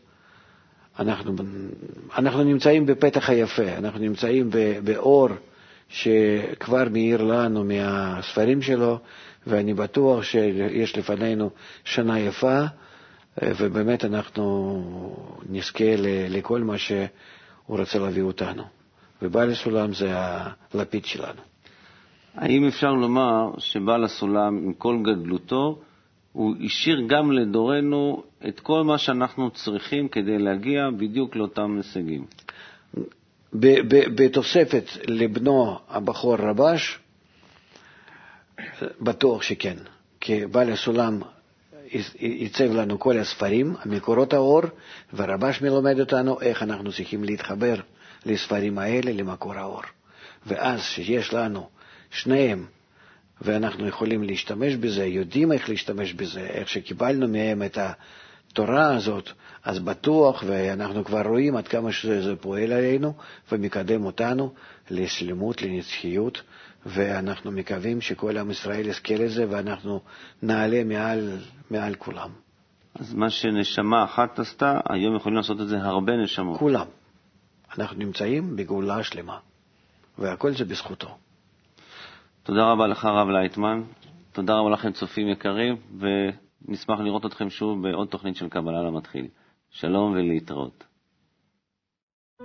אנחנו נמצאים בפתח היפה, אנחנו נמצאים באור שכבר מאיר לנו מהספרים שלו, ואני בטוח שיש לפנינו שנה יפה, ובאמת אנחנו נזכה לכל מה שהוא רוצה להביא אותנו. ובעל הסולם זה הלפיד שלנו. האם אפשר לומר שבעל הסולם עם כל גדלותו, הוא השאיר גם לדורנו את כל מה שאנחנו צריכים כדי להגיע בדיוק לאותם הישגים? בתוספת לבנו הבחור רבש, בטוח שכן. כי בעל הסולם ייצב לנו כל הספרים, מקורות האור, ורבש מלומד אותנו איך אנחנו צריכים להתחבר לספרים האלה, למקור האור. ואז שיש לנו שניהם, ואנחנו יכולים להשתמש בזה, יודעים איך להשתמש בזה, איך שקיבלנו מהם את התורה הזאת, אז בטוח, ואנחנו כבר רואים עד כמה שזה פועל עלינו, ומקדם אותנו לשלמות, לנצחיות, ואנחנו מקווים שכל עם ישראל יזכה לזה, ואנחנו נעלה מעל כולם. אז מה שנשמה אחת עשתה, היום יכולים לעשות את זה הרבה נשמות. כולם. אנחנו נמצאים בגאולה שלמה, והכל זה בזכותו. תודה רבה לך הרב לייטמן, תודה רבה לכם צופים יקרים, ונשמח לראות אתכם שוב בעוד תוכנית של קבלה למתחיל. שלום ולהתראות.